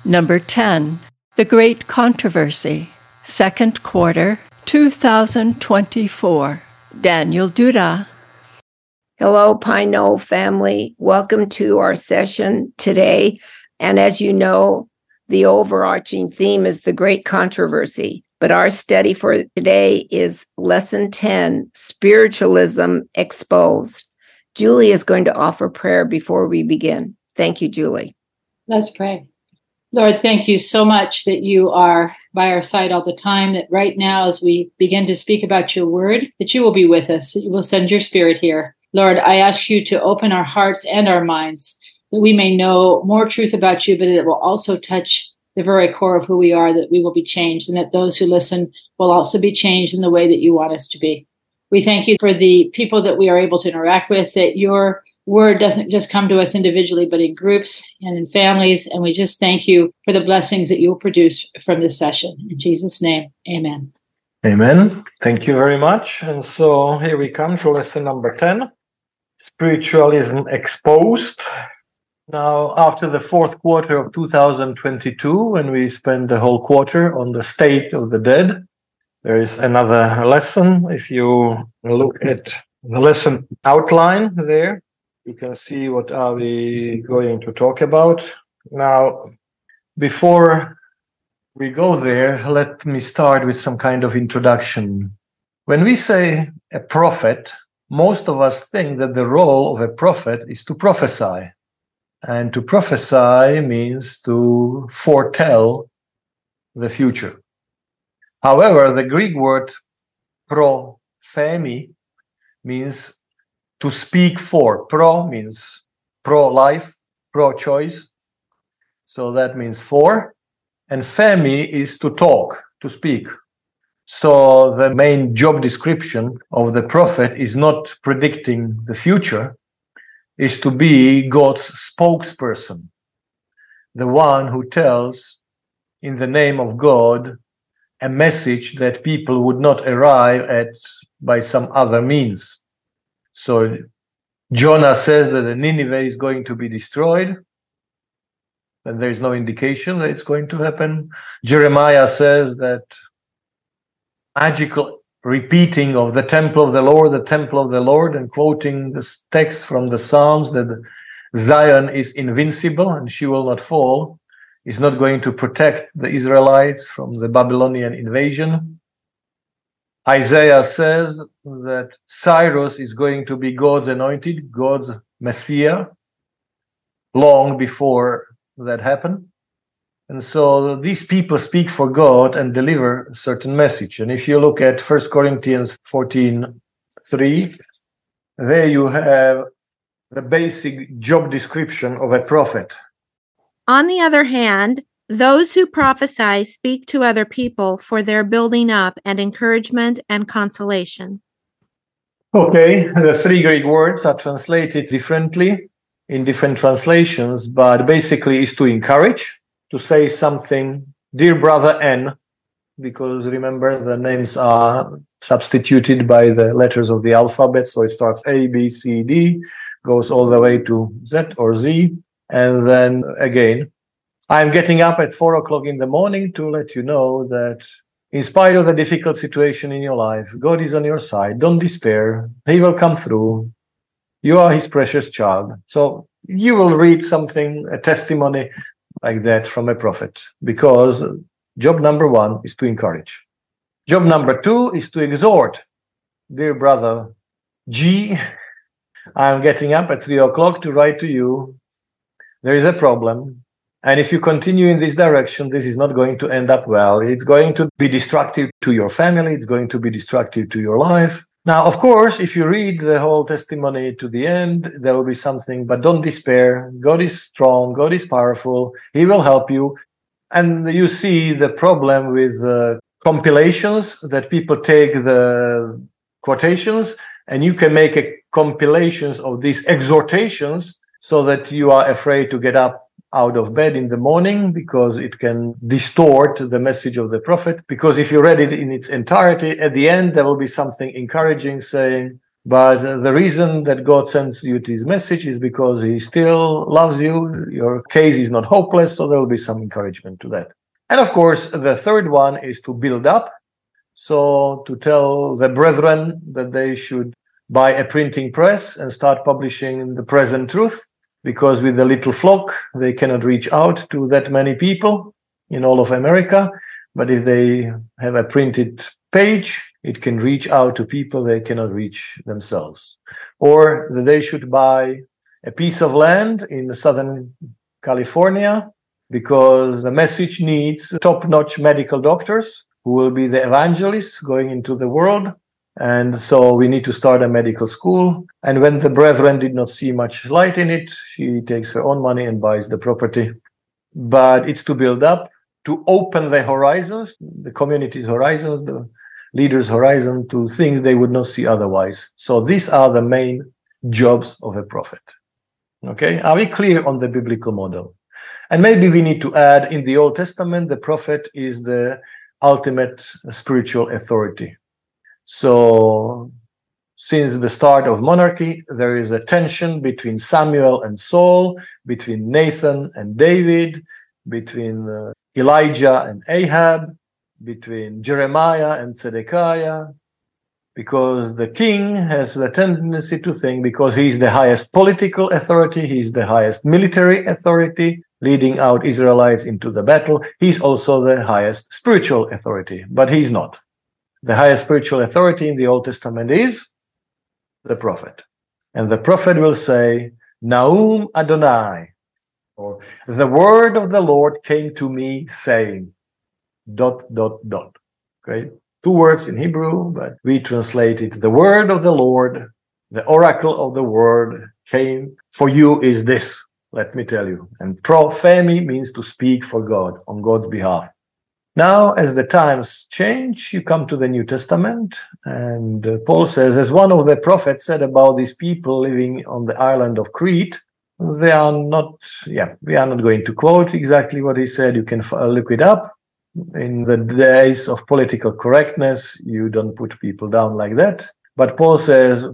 Number 10, The Great Controversy, Second Quarter, 2024. Daniel Duda. Hello, Pine Knoll family. Welcome to our session today. And as you know, the overarching theme is the Great Controversy. But our study for today is Lesson 10, Spiritualism Exposed. Julie is going to offer prayer before we begin. Thank you, Julie. Let's pray. Lord, thank you so much that you are by our side all the time, that right now as we begin to speak about your word, that you will be with us, that you will send your spirit here. Lord, I ask you to open our hearts and our minds, that we may know more truth about you, but it will also touch the very core of who we are, that we will be changed, and that those who listen will also be changed in the way that you want us to be. We thank you for the people that we are able to interact with, that your word doesn't just come to us individually, but in groups and in families. And we just thank you for the blessings that you'll produce from this session. In Jesus' name, amen. Amen. Thank you very much. And so here we come to lesson number 10, Spiritualism Exposed. Now, after the fourth quarter of 2022, when we spent the whole quarter on the state of the dead, there is another lesson. If you look at the lesson outline there, you can see what are we going to talk about. Now, before we go there, let me start with some kind of introduction. When we say a prophet, most of us think that the role of a prophet is to prophesy. And to prophesy means to foretell the future. However, the Greek word prophemi means to speak for. Pro means pro-life, pro-choice. So that means for. And femi is to talk, to speak. So the main job description of the prophet is not predicting the future, is to be God's spokesperson, the one who tells in the name of God a message that people would not arrive at by some other means. So Jonah says that the Nineveh is going to be destroyed, and there is no indication that it's going to happen. Jeremiah says that magical repeating of the temple of the Lord, and quoting this text from the Psalms that Zion is invincible and she will not fall, is not going to protect the Israelites from the Babylonian invasion. Isaiah says that Cyrus is going to be God's anointed, God's Messiah, long before that happened. And so these people speak for God and deliver a certain message. And if you look at 1 Corinthians 14:3, there you have the basic job description of a prophet. On the other hand, those who prophesy speak to other people for their building up and encouragement and consolation. Okay, the three Greek words are translated differently in different translations, but basically is to encourage, to say something, dear brother N, because remember the names are substituted by the letters of the alphabet, so it starts A, B, C, D, goes all the way to Z or Z, and then again, I'm getting up at 4 o'clock in the morning to let you know that in spite of the difficult situation in your life, God is on your side. Don't despair. He will come through. You are his precious child. So you will read something, a testimony like that from a prophet, because job number 1 is to encourage. Job number 2 is to exhort. Dear brother G, I'm getting up at 3 o'clock to write to you. There is a problem. And if you continue in this direction, this is not going to end up well. It's going to be destructive to your family. It's going to be destructive to your life. Now, of course, if you read the whole testimony to the end, there will be something, but don't despair. God is strong. God is powerful. He will help you. And you see the problem with compilations, that people take the quotations and you can make a compilations of these exhortations so that you are afraid to get up out of bed in the morning, because it can distort the message of the prophet. Because if you read it in its entirety, at the end, there will be something encouraging saying, But the reason that God sends you this message is because he still loves you. Your case is not hopeless, so there will be some encouragement to that. And of course, the third one is to build up. So to tell the brethren that they should buy a printing press and start publishing the present truth, because with the little flock, they cannot reach out to that many people in all of America. But if they have a printed page, it can reach out to people they cannot reach themselves. Or that they should buy a piece of land in Southern California, because the message needs top-notch medical doctors who will be the evangelists going into the world. And so we need to start a medical school. And when the brethren did not see much light in it, she takes her own money and buys the property. But it's to build up, to open the horizons, the community's horizons, the leaders' horizon, to things they would not see otherwise. So these are the main jobs of a prophet. Okay, are we clear on the biblical model? And maybe we need to add, in the Old Testament, the prophet is the ultimate spiritual authority. So since the start of monarchy, there is a tension between Samuel and Saul, between Nathan and David, between Elijah and Ahab, between Jeremiah and Zedekiah, because the king has the tendency to think, because he's the highest political authority, he's the highest military authority, leading out Israelites into the battle, he's also the highest spiritual authority, but he's not. The highest spiritual authority in the Old Testament is the prophet. And the prophet will say, Naum Adonai, or the word of the Lord came to me saying, ... Okay, 2 words in Hebrew, but we translate it, the word of the Lord, the oracle of the word came for you is this, let me tell you. And prophemi means to speak for God, on God's behalf. Now, as the times change, you come to the New Testament, and Paul says, as one of the prophets said about these people living on the island of Crete, we are not going to quote exactly what he said. You can look it up. In the days of political correctness, you don't put people down like that. But Paul says,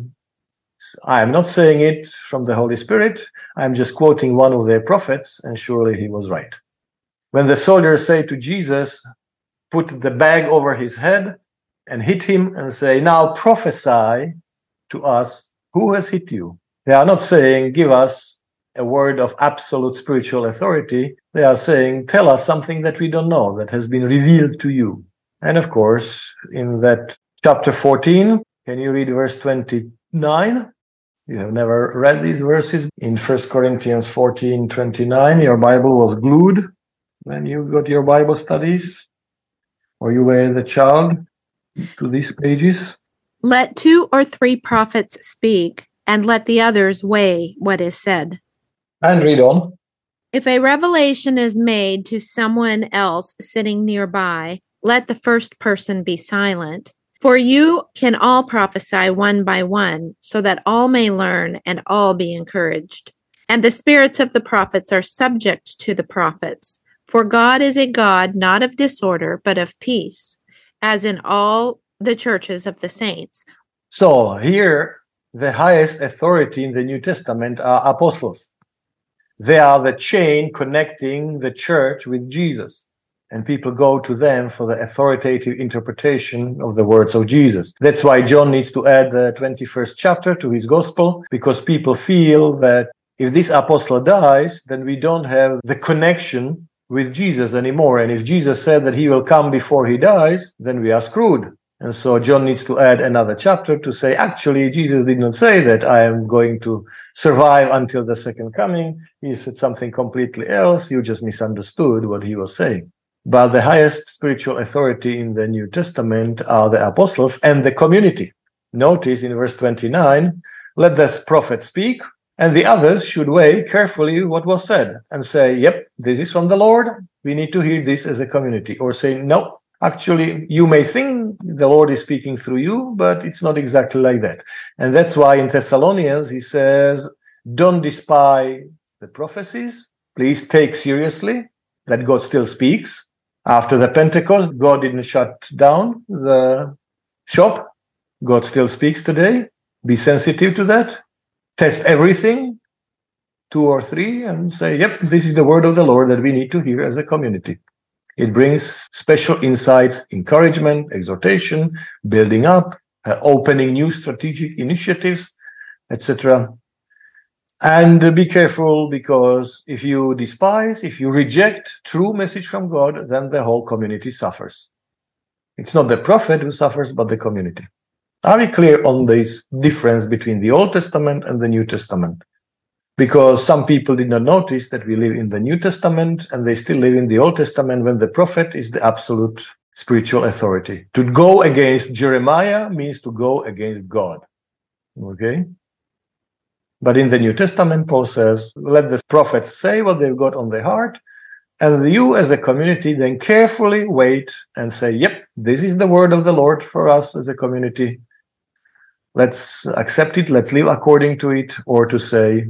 I am not saying it from the Holy Spirit. I'm just quoting one of their prophets, and surely he was right. When the soldiers say to Jesus, put the bag over his head and hit him and say, now prophesy to us, who has hit you? They are not saying, give us a word of absolute spiritual authority. They are saying, tell us something that we don't know, that has been revealed to you. And of course, in that chapter 14, can you read verse 29? You have never read these verses. In 1 Corinthians 14:29, your Bible was glued when you got your Bible studies, or you were the child, to these pages. Let 2 or 3 prophets speak, and let the others weigh what is said. And read on. If a revelation is made to someone else sitting nearby, let the first person be silent. For you can all prophesy one by one, so that all may learn and all be encouraged. And the spirits of the prophets are subject to the prophets. For God is a God not of disorder, but of peace, as in all the churches of the saints. So here, the highest authority in the New Testament are apostles. They are the chain connecting the church with Jesus. And people go to them for the authoritative interpretation of the words of Jesus. That's why John needs to add the 21st chapter to his gospel, because people feel that if this apostle dies, then we don't have the connection with Jesus anymore. And if Jesus said that he will come before he dies, then we are screwed. And so John needs to add another chapter to say, actually, Jesus did not say that I am going to survive until the second coming. He said something completely else. You just misunderstood what he was saying. But the highest spiritual authority in the New Testament are the apostles and the community. Notice in verse 29, let this prophet speak, and the others should weigh carefully what was said and say, yep, this is from the Lord. We need to hear this as a community. Or say, no, actually, you may think the Lord is speaking through you, but it's not exactly like that. And that's why in Thessalonians, he says, don't despise the prophecies. Please take seriously that God still speaks. After the Pentecost, God didn't shut down the shop. God still speaks today. be sensitive to that, test everything, 2 or 3, and say, yep, this is the word of the Lord that we need to hear as a community. It brings special insights, encouragement, exhortation, building up, opening new strategic initiatives, etc. And be careful, because if you despise, if you reject true message from God, then the whole community suffers. It's not the prophet who suffers, but the community. Are we clear on this difference between the Old Testament and the New Testament? Because some people did not notice that we live in the New Testament and they still live in the Old Testament when the prophet is the absolute spiritual authority. To go against Jeremiah means to go against God. Okay? But in the New Testament, Paul says, let the prophets say what they've got on their heart, and you as a community then carefully wait and say, yep, this is the word of the Lord for us as a community. Let's accept it, let's live according to it, or to say,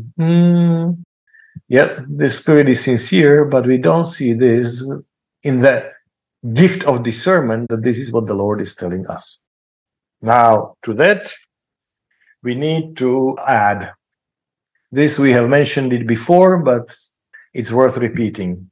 yeah, the Spirit is sincere, but we don't see this in the gift of discernment that this is what the Lord is telling us. Now, to that, we need to add. This we have mentioned it before, but it's worth repeating.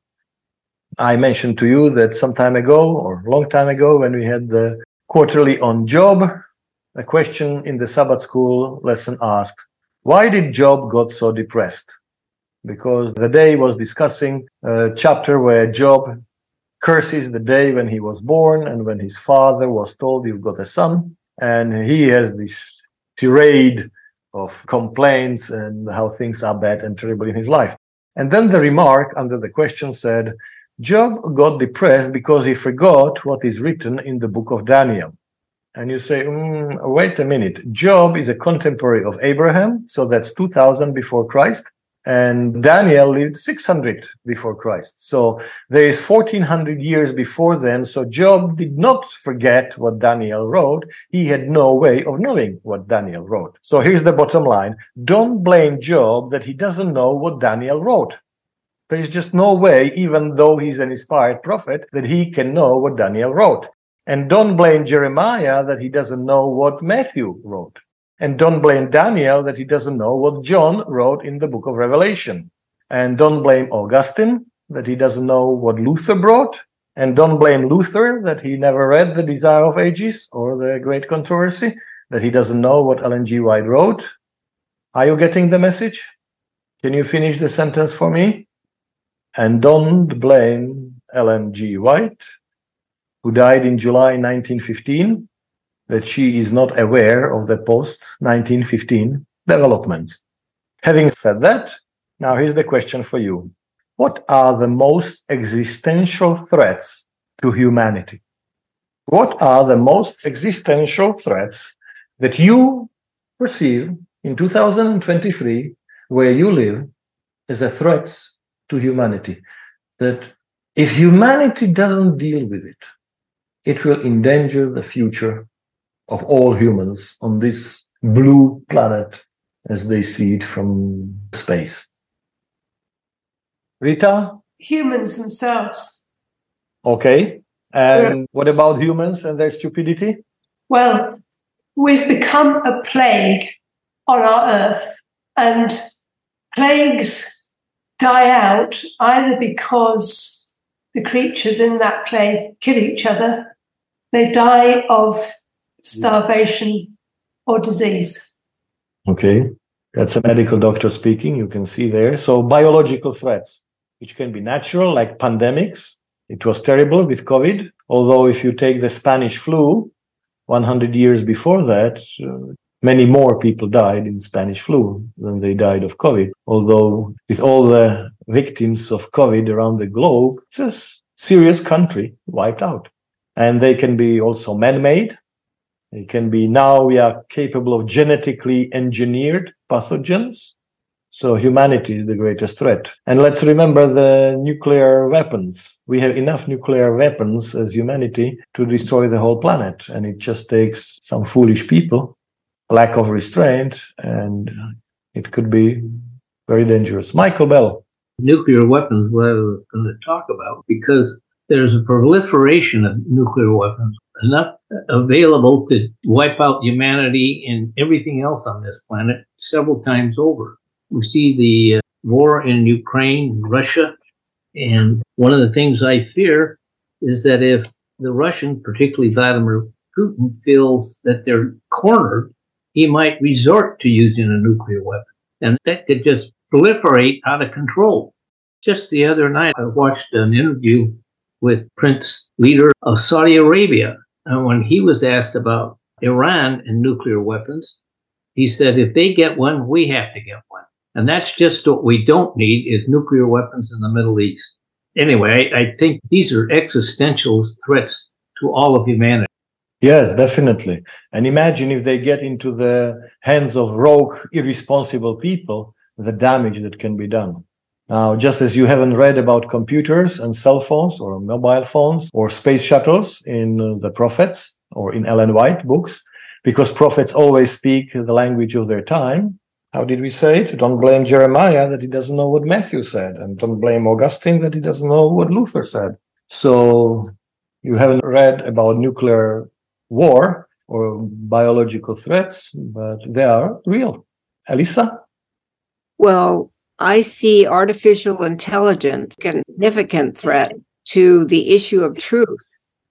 I mentioned to you that some time ago, or a long time ago, when we had the quarterly on Job, a question in the Sabbath school lesson asked, why did Job got so depressed? Because the day was discussing a chapter where Job curses the day when he was born and when his father was told, you've got a son. And he has this tirade of complaints and how things are bad and terrible in his life. And then the remark under the question said, Job got depressed because he forgot what is written in the book of Daniel. And you say, wait a minute, Job is a contemporary of Abraham, so that's 2000 before Christ, and Daniel lived 600 before Christ. So there is 1400 years before then, so Job did not forget what Daniel wrote. He had no way of knowing what Daniel wrote. So here's the bottom line. Don't blame Job that he doesn't know what Daniel wrote. There's just no way, even though he's an inspired prophet, that he can know what Daniel wrote. And don't blame Jeremiah that he doesn't know what Matthew wrote. And don't blame Daniel that he doesn't know what John wrote in the book of Revelation. And don't blame Augustine that he doesn't know what Luther brought. And don't blame Luther that he never read The Desire of Ages or The Great Controversy, that he doesn't know what Ellen G. White wrote. Are you getting the message? Can you finish the sentence for me? And don't blame Ellen G. White, who died in July 1915, that she is not aware of the post-1915 developments. Having said that, now here's the question for you. What are the most existential threats to humanity? What are the most existential threats that you perceive in 2023, where you live, as a threats to humanity? That if humanity doesn't deal with it, it will endanger the future of all humans on this blue planet as they see it from space. Rita? Humans themselves. Okay. And what about humans and their stupidity? Well, we've become a plague on our earth, and plagues die out either because the creatures in that plague kill each other, they die of starvation or disease. Okay, that's a medical doctor speaking, you can see there. So biological threats, which can be natural, like pandemics. It was terrible with COVID, although if you take the Spanish flu, 100 years before that, many more people died in Spanish flu than they died of COVID. Although with all the victims of COVID around the globe, it's a serious country wiped out. And they can be also man-made. They can be, now we are capable of genetically engineered pathogens. So humanity is the greatest threat. And let's remember the nuclear weapons. We have enough nuclear weapons as humanity to destroy the whole planet. And it just takes some foolish people, lack of restraint, and it could be very dangerous. Michael Bell. Nuclear weapons, what I was going to talk about, because there's a proliferation of nuclear weapons. enough available to wipe out humanity and everything else on this planet several times over. We see the war in Ukraine, Russia, and one of the things I fear is that if the Russian, particularly Vladimir Putin, feels that they're cornered, he might resort to using a nuclear weapon. And that could just proliferate out of control. Just the other night, I watched an interview with Prince Leader of Saudi Arabia. And when he was asked about Iran and nuclear weapons, he said, if they get one, we have to get one. And that's just what we don't need, is nuclear weapons in the Middle East. Anyway, I think these are existential threats to all of humanity. Yes, definitely. And imagine if they get into the hands of rogue, irresponsible people, the damage that can be done. Now, just as you haven't read about computers and cell phones or mobile phones or space shuttles in the prophets or in Ellen White books, because prophets always speak the language of their time. How did we say it? Don't blame Jeremiah that he doesn't know what Matthew said, and don't blame Augustine that he doesn't know what Luther said. So you haven't read about nuclear war or biological threats, but they are real. Elisa? Well, I see artificial intelligence a significant threat to the issue of truth.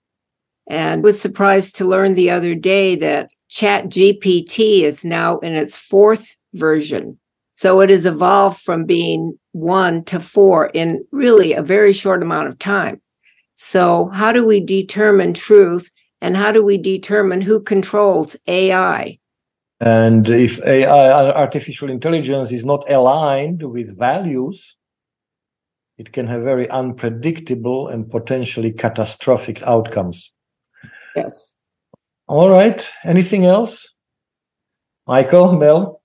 And was surprised to learn the other day that ChatGPT is now in its 4th version. So it has evolved from being 1 to 4 in really a very short amount of time. So how do we determine truth, and how do we determine who controls AI? And if AI, artificial intelligence, is not aligned with values, it can have very unpredictable and potentially catastrophic outcomes. Yes. All right. Anything else? Michael, Mel?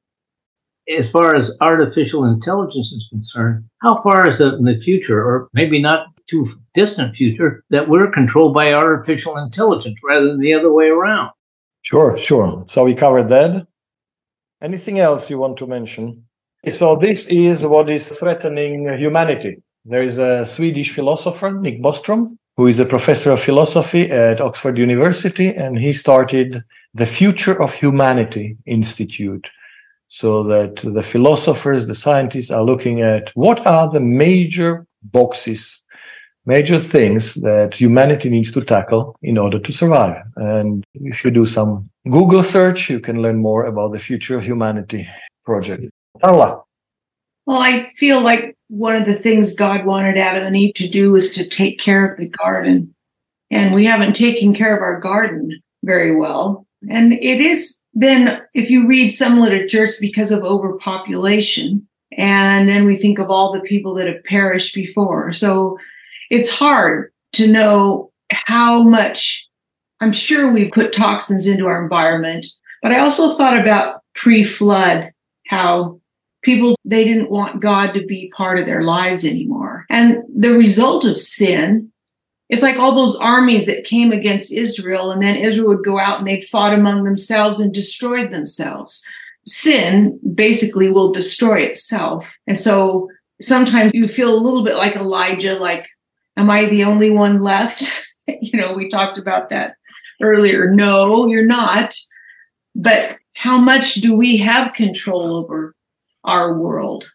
As far as artificial intelligence is concerned, how far is it in the future, or maybe not too distant future, that we're controlled by artificial intelligence rather than the other way around? Sure. So we covered that. Anything else you want to mention? So this is what is threatening humanity. There is a Swedish philosopher, Nick Bostrom, who is a professor of philosophy at Oxford University, and he started the Future of Humanity Institute, so that the philosophers, the scientists are looking at what are the major boxes, major things that humanity needs to tackle in order to survive. And if you do some Google search, you can learn more about the Future of Humanity project. Carla. Well, I feel like one of the things God wanted Adam and Eve to do was to take care of the garden. And we haven't taken care of our garden very well. And it is then, if you read some literature, it's because of overpopulation. And then we think of all the people that have perished before. So it's hard to know how much, I'm sure we've put toxins into our environment, but I also thought about pre-flood, how people, they didn't want God to be part of their lives anymore. And the result of sin, it's like all those armies that came against Israel, and then Israel would go out and they'd fought among themselves and destroyed themselves. Sin basically will destroy itself. And so sometimes you feel a little bit like Elijah, like, am I the only one left? We talked about that earlier. No, you're not. But how much do we have control over our world?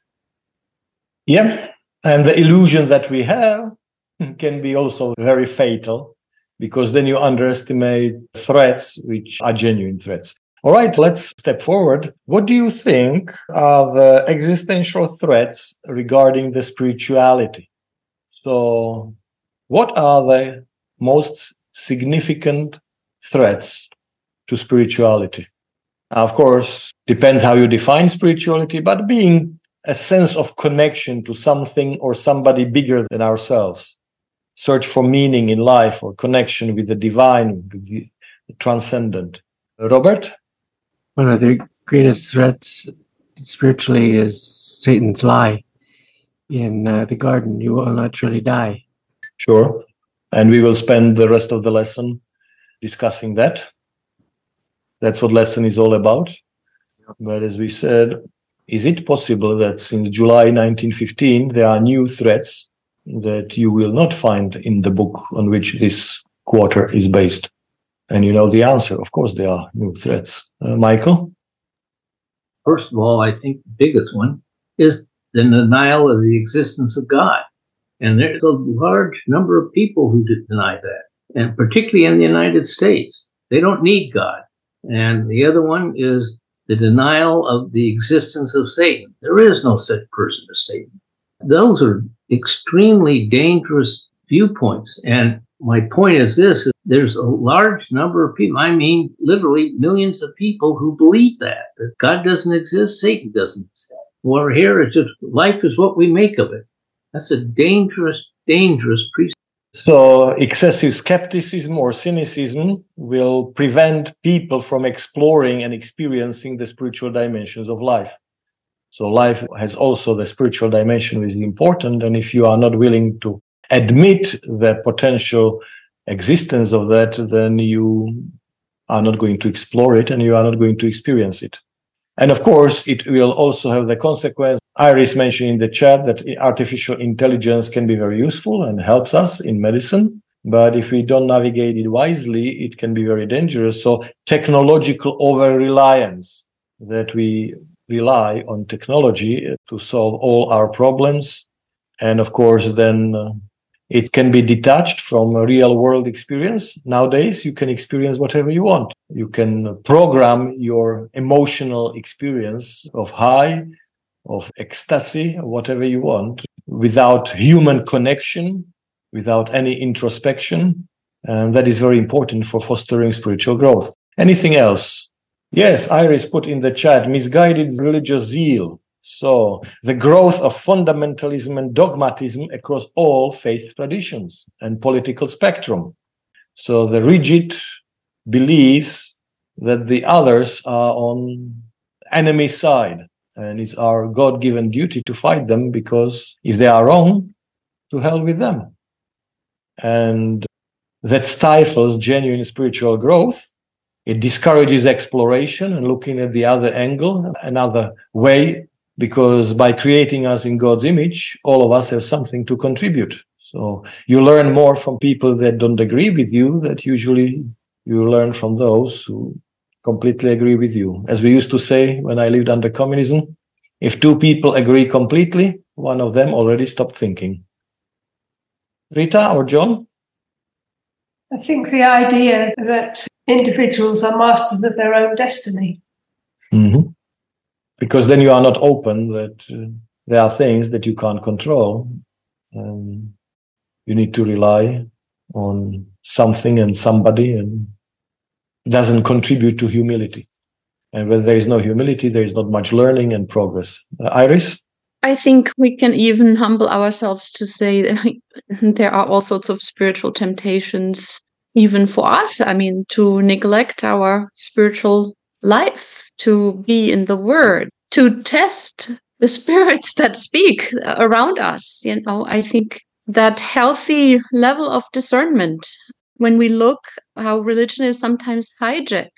Yeah. And the illusion that we have can be also very fatal, because then you underestimate threats, which are genuine threats. All right, let's step forward. What do you think are the existential threats regarding the spirituality? So what are the most significant threats to spirituality? Now, of course, depends how you define spirituality, but being a sense of connection to something or somebody bigger than ourselves. Search for meaning in life or connection with the divine, with the transcendent. Robert? One of the greatest threats spiritually is Satan's lie in the garden. You will not surely die. Sure. And we will spend the rest of the lesson discussing that. That's what lesson is all about. But as we said, is it possible that since July 1915, there are new threats that you will not find in the book on which this quarter is based? And you know the answer. Of course, there are new threats. Michael? First of all, I think the biggest one is the denial of the existence of God. And there's a large number of people who deny that, and particularly in the United States. They don't need God. And the other one is the denial of the existence of Satan. There is no such person as Satan. Those are extremely dangerous viewpoints. And my point is this, there's a large number of people, I mean, literally millions of people who believe that God doesn't exist, Satan doesn't exist. We're here, it's just, life is what we make of it. That's a dangerous, dangerous precept. So excessive skepticism or cynicism will prevent people from exploring and experiencing the spiritual dimensions of life. So life has also the spiritual dimension, which is important. And if you are not willing to admit the potential existence of that, then you are not going to explore it and you are not going to experience it. And of course, it will also have the consequence. Iris mentioned in the chat that artificial intelligence can be very useful and helps us in medicine. But if we don't navigate it wisely, it can be very dangerous. So technological over-reliance, that we rely on technology to solve all our problems. And of course, then it can be detached from a real world experience. Nowadays, you can experience whatever you want. You can program your emotional experience of high, of ecstasy, whatever you want, without human connection, without any introspection. And that is very important for fostering spiritual growth. Anything else? Yes, Iris put in the chat, misguided religious zeal. So the growth of fundamentalism and dogmatism across all faith traditions and political spectrum. So the rigid beliefs that the others are on enemy side, and it's our God-given duty to fight them, because if they are wrong, to hell with them. And that stifles genuine spiritual growth. It discourages exploration and looking at the other angle, another way, because by creating us in God's image, all of us have something to contribute. So you learn more from people that don't agree with you that usually you learn from those who completely agree with you. As we used to say when I lived under communism, if two people agree completely, one of them already stopped thinking. Rita or John? I think the idea that individuals are masters of their own destiny. Mm-hmm. Because then you are not open that there are things that you can't control. And you need to rely on something and somebody, and it doesn't contribute to humility. And when there is no humility, there is not much learning and progress. Iris? I think we can even humble ourselves to say that there are all sorts of spiritual temptations, even for us. I mean, to neglect our spiritual life, to be in the Word, to test the spirits that speak around us. You know, I think that healthy level of discernment, when we look how religion is sometimes hijacked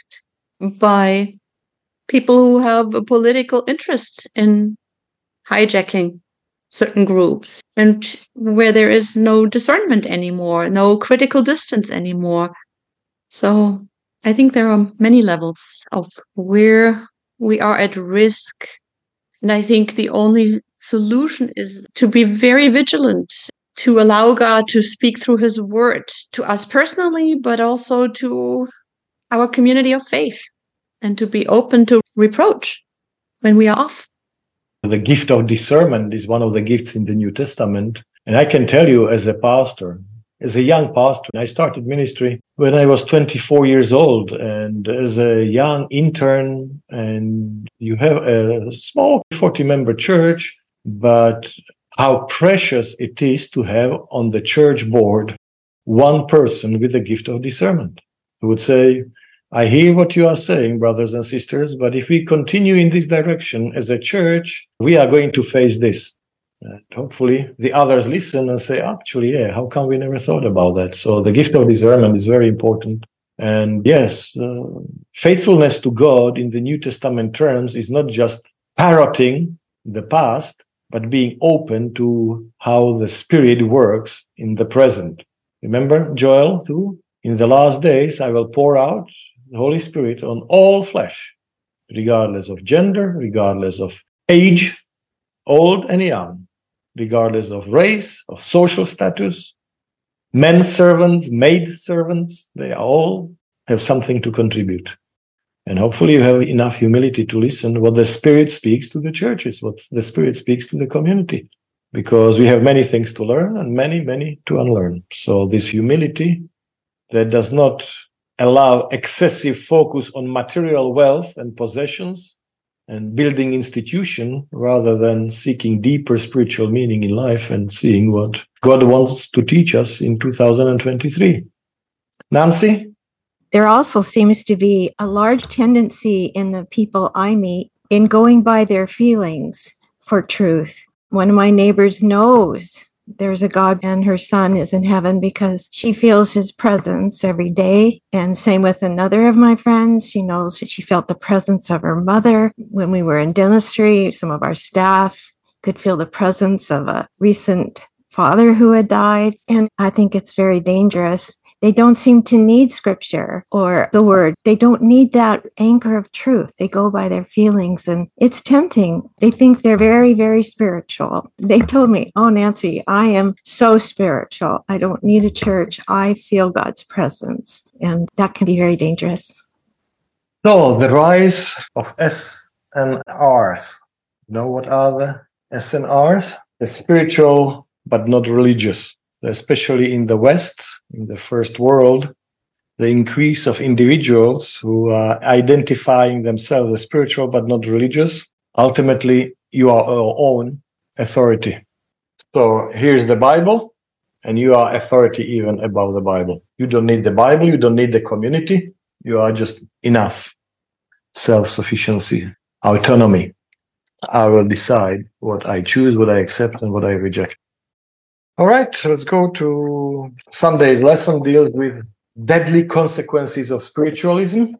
by people who have a political interest in hijacking certain groups, and where there is no discernment anymore, no critical distance anymore. So I think there are many levels of where we are at risk. And I think the only solution is to be very vigilant, to allow God to speak through his word to us personally, but also to our community of faith, and to be open to reproach when we are off. The gift of discernment is one of the gifts in the New Testament. And I can tell you, as a pastor, as a young pastor, I started ministry when I was 24 years old, and as a young intern, and you have a small 40-member church, but how precious it is to have on the church board one person with the gift of discernment who would say, I hear what you are saying, brothers and sisters, but if we continue in this direction as a church, we are going to face this. And hopefully the others listen and say, actually, yeah, how come we never thought about that? So the gift of discernment is very important. And yes, faithfulness to God in the New Testament terms is not just parroting the past, but being open to how the Spirit works in the present. Remember Joel too? in the last days, I will pour out the Holy Spirit on all flesh, regardless of gender, regardless of age, old and young, regardless of race, of social status, men servants, maid servants, they all have something to contribute. And hopefully you have enough humility to listen what the Spirit speaks to the churches, what the Spirit speaks to the community, because we have many things to learn and many to unlearn. So this humility that does not allow excessive focus on material wealth and possessions and building institution, rather than seeking deeper spiritual meaning in life and seeing what God wants to teach us in 2023. Nancy? There also seems to be a large tendency in the people I meet in going by their feelings for truth. One of my neighbors knows there's a God and her son is in heaven because she feels his presence every day. And same with another of my friends. She knows that she felt the presence of her mother when we were in dentistry. Some of our staff could feel the presence of a recent father who had died. And I think it's very dangerous. They don't seem to need scripture or the word. They don't need that anchor of truth. They go by their feelings, and it's tempting. They think they're very spiritual. They told me, "Oh, Nancy, I am so spiritual. I don't need a church. I feel God's presence." And that can be very dangerous. So the rise of S and R's. You know what are the S and R's? The spiritual, but not religious. Especially in the West, in the first world, the increase of individuals who are identifying themselves as spiritual but not religious. Ultimately, you are your own authority. So here's the Bible, and you are authority even above the Bible. You don't need the Bible, you don't need the community. You are just enough. Self-sufficiency, autonomy. I will decide what I choose, what I accept, and what I reject. All right, let's go to Sunday's lesson deals with deadly consequences of spiritualism.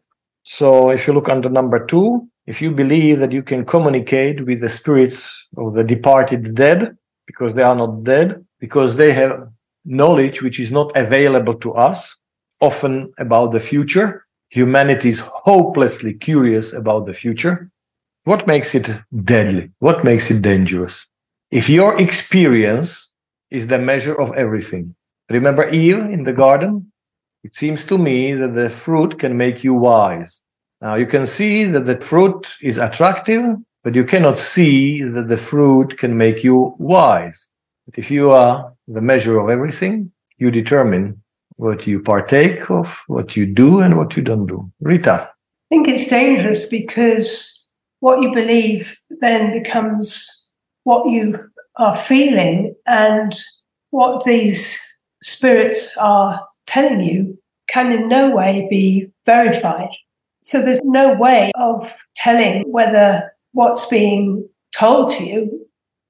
So if you look under number 2, if you believe that you can communicate with the spirits of the departed dead, because they are not dead, because they have knowledge which is not available to us, often about the future. Humanity is hopelessly curious about the future. What makes it deadly? What makes it dangerous? If your experience is the measure of everything. Remember Eve in the garden? It seems to me that the fruit can make you wise. Now you can see that the fruit is attractive, but you cannot see that the fruit can make you wise. But if you are the measure of everything, you determine what you partake of, what you do, and what you don't do. Rita? I think it's dangerous because what you believe then becomes what you are feeling, and what these spirits are telling you can in no way be verified. So there's no way of telling whether what's being told to you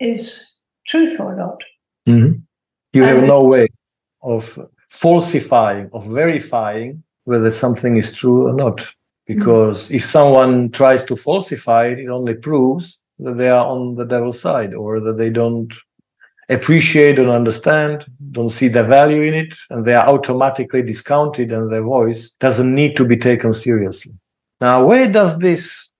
is truth or not. Mm-hmm. You have no way of falsifying, of verifying whether something is true or not. Because if someone tries to falsify it, it only proves that they are on the devil's side, or that they don't appreciate and understand, don't see the value in it, and they are automatically discounted, and their voice doesn't need to be taken seriously. Now, where does this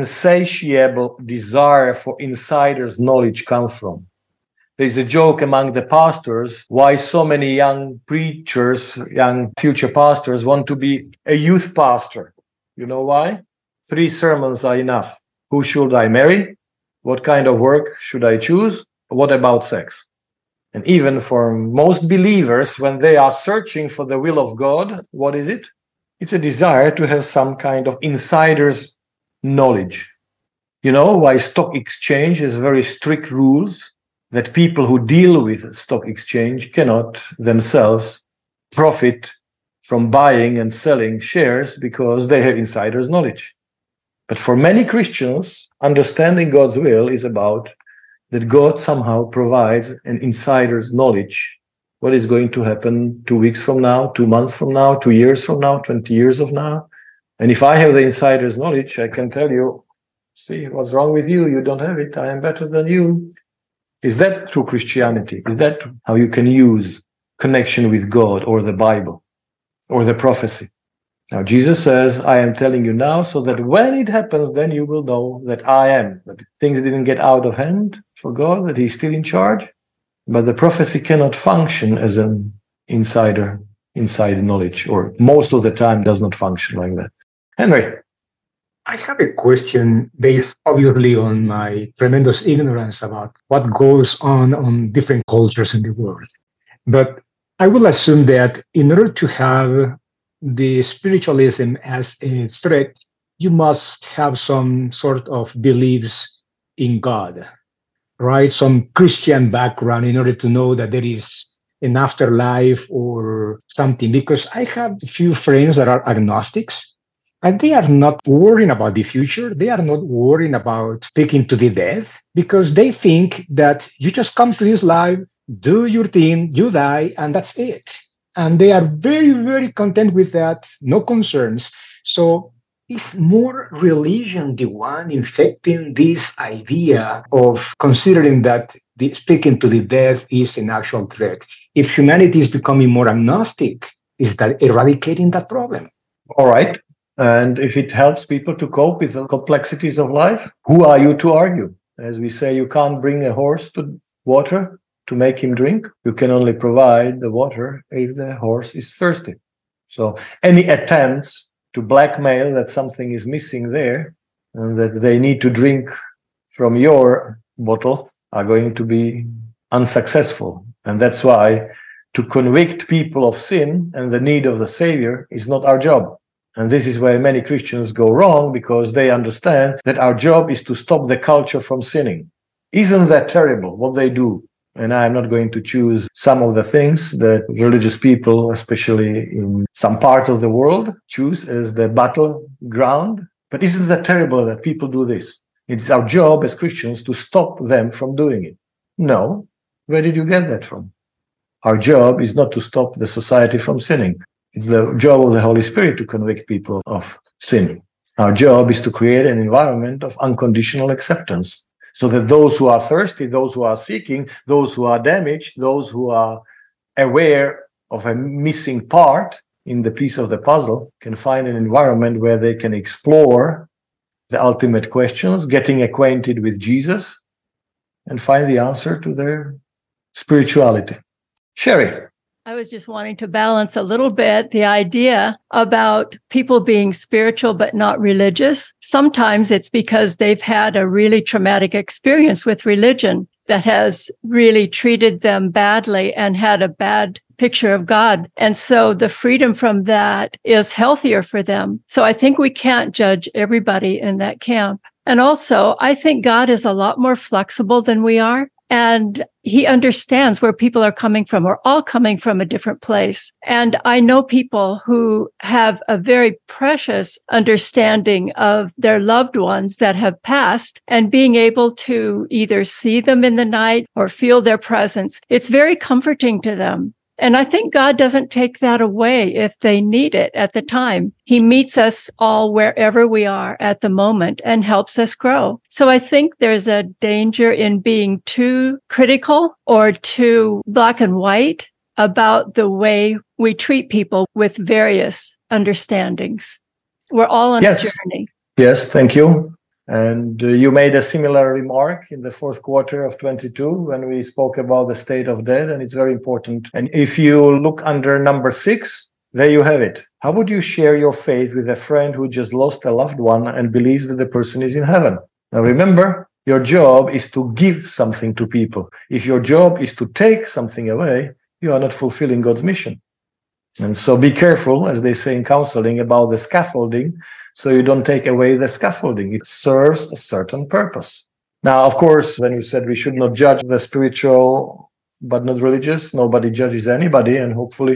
insatiable desire for insiders' knowledge come from? There's a joke among the pastors why so many young preachers, young future pastors want to be a youth pastor. You know why? 3 sermons are enough. Who should I marry? What kind of work should I choose? What about sex? And even for most believers, when they are searching for the will of God, what is it? It's a desire to have some kind of insider's knowledge. You know why stock exchange has very strict rules that people who deal with stock exchange cannot themselves profit from buying and selling shares because they have insider's knowledge. But for many Christians, understanding God's will is about that God somehow provides an insider's knowledge. What is going to happen 2 weeks from now, 2 months from now, 2 years from now, 20 years from now? And if I have the insider's knowledge, I can tell you, see, what's wrong with you? You don't have it. I am better than you. Is that true Christianity? Is that how you can use connection with God or the Bible? or the prophecy. Now, Jesus says, I am telling you now so that when it happens, then you will know that I am. That things didn't get out of hand for God, that he's still in charge. But the prophecy cannot function as an inside knowledge, or most of the time does not function like that. Henry. I have a question based obviously on my tremendous ignorance about what goes on different cultures in the world. But I will assume that in order to have the spiritualism as a threat, you must have some sort of beliefs in God, right? Some Christian background in order to know that there is an afterlife or something. Because I have a few friends that are agnostics, and they are not worrying about the future. They are not worrying about speaking to the dead, because they think that you just come to this life, do your thing, you die, and that's it. And they are very, very content with that, no concerns. So is more religion the one infecting this idea of considering that speaking to the dead is an actual threat? If humanity is becoming more agnostic, is that eradicating that problem? All right. And if it helps people to cope with the complexities of life, who are you to argue? As we say, you can't bring a horse to water to make him drink. You can only provide the water if the horse is thirsty. So any attempts to blackmail that something is missing there and that they need to drink from your bottle are going to be unsuccessful. And that's why to convict people of sin and the need of the Savior is not our job. And this is where many Christians go wrong, because they understand that our job is to stop the culture from sinning. Isn't that terrible what they do? And I'm not going to choose some of the things that religious people, especially in some parts of the world, choose as the battleground. But isn't that terrible that people do this? It's our job as Christians to stop them from doing it. No. Where did you get that from? Our job is not to stop the society from sinning. It's the job of the Holy Spirit to convict people of sin. Our job is to create an environment of unconditional acceptance, so that those who are thirsty, those who are seeking, those who are damaged, those who are aware of a missing part in the piece of the puzzle can find an environment where they can explore the ultimate questions, getting acquainted with Jesus, and find the answer to their spirituality. Sherry. I was just wanting to balance a little bit the idea about people being spiritual but not religious. Sometimes it's because they've had a really traumatic experience with religion that has really treated them badly and had a bad picture of God. And so the freedom from that is healthier for them. So I think we can't judge everybody in that camp. And also, I think God is a lot more flexible than we are. And he understands where people are coming from. We're all coming from a different place. And I know people who have a very precious understanding of their loved ones that have passed, and being able to either see them in the night or feel their presence. It's very comforting to them. And I think God doesn't take that away if they need it at the time. He meets us all wherever we are at the moment and helps us grow. So I think there's a danger in being too critical or too black and white about the way we treat people with various understandings. We're all on a journey. Yes, thank you. And you made a similar remark in the fourth quarter of 22 when we spoke about the state of dead, and it's very important. And if you look under number 6, there you have it. How would you share your faith with a friend who just lost a loved one and believes that the person is in heaven? Now remember, your job is to give something to people. If your job is to take something away, you are not fulfilling God's mission. And so be careful, as they say in counseling, about the scaffolding, so you don't take away the scaffolding. It serves a certain purpose. Now, of course, when you said we should not judge the spiritual but not religious, nobody judges anybody. And hopefully,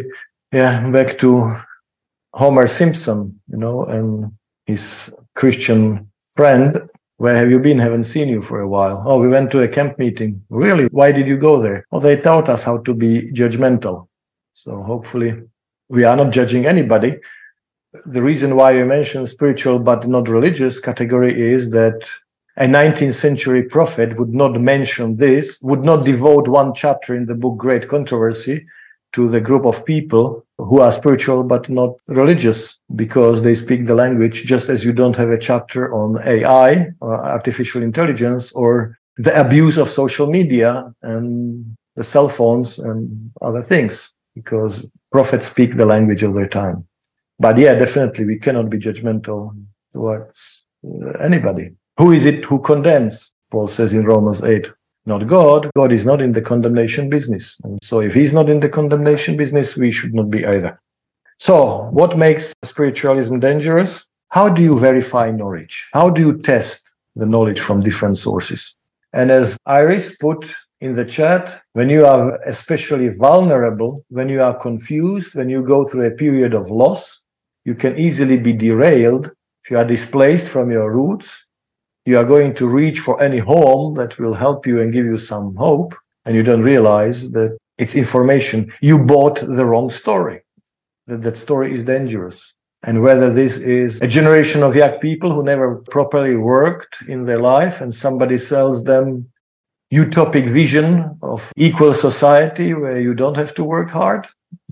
back to Homer Simpson, and his Christian friend. Where have you been? Haven't seen you for a while. Oh, we went to a camp meeting. Really? Why did you go there? Well, they taught us how to be judgmental. So hopefully we are not judging anybody. The reason why you mentioned spiritual but not religious category is that a 19th century prophet would not mention this, would not devote one chapter in the book Great Controversy to the group of people who are spiritual but not religious, because they speak the language, just as you don't have a chapter on AI or artificial intelligence or the abuse of social media and the cell phones and other things, because prophets speak the language of their time. But yeah, definitely we cannot be judgmental towards anybody. Who is it who condemns? Paul says in Romans 8, not God. God is not in the condemnation business. And so if he's not in the condemnation business, we should not be either. So what makes spiritualism dangerous? How do you verify knowledge? How do you test the knowledge from different sources? And as Iris put in the chat, when you are especially vulnerable, when you are confused, when you go through a period of loss, you can easily be derailed. If you are displaced from your roots, you are going to reach for any home that will help you and give you some hope, and you don't realize that it's information. You bought the wrong story, that story is dangerous. And whether this is a generation of young people who never properly worked in their life and somebody sells them utopic vision of equal society where you don't have to work hard,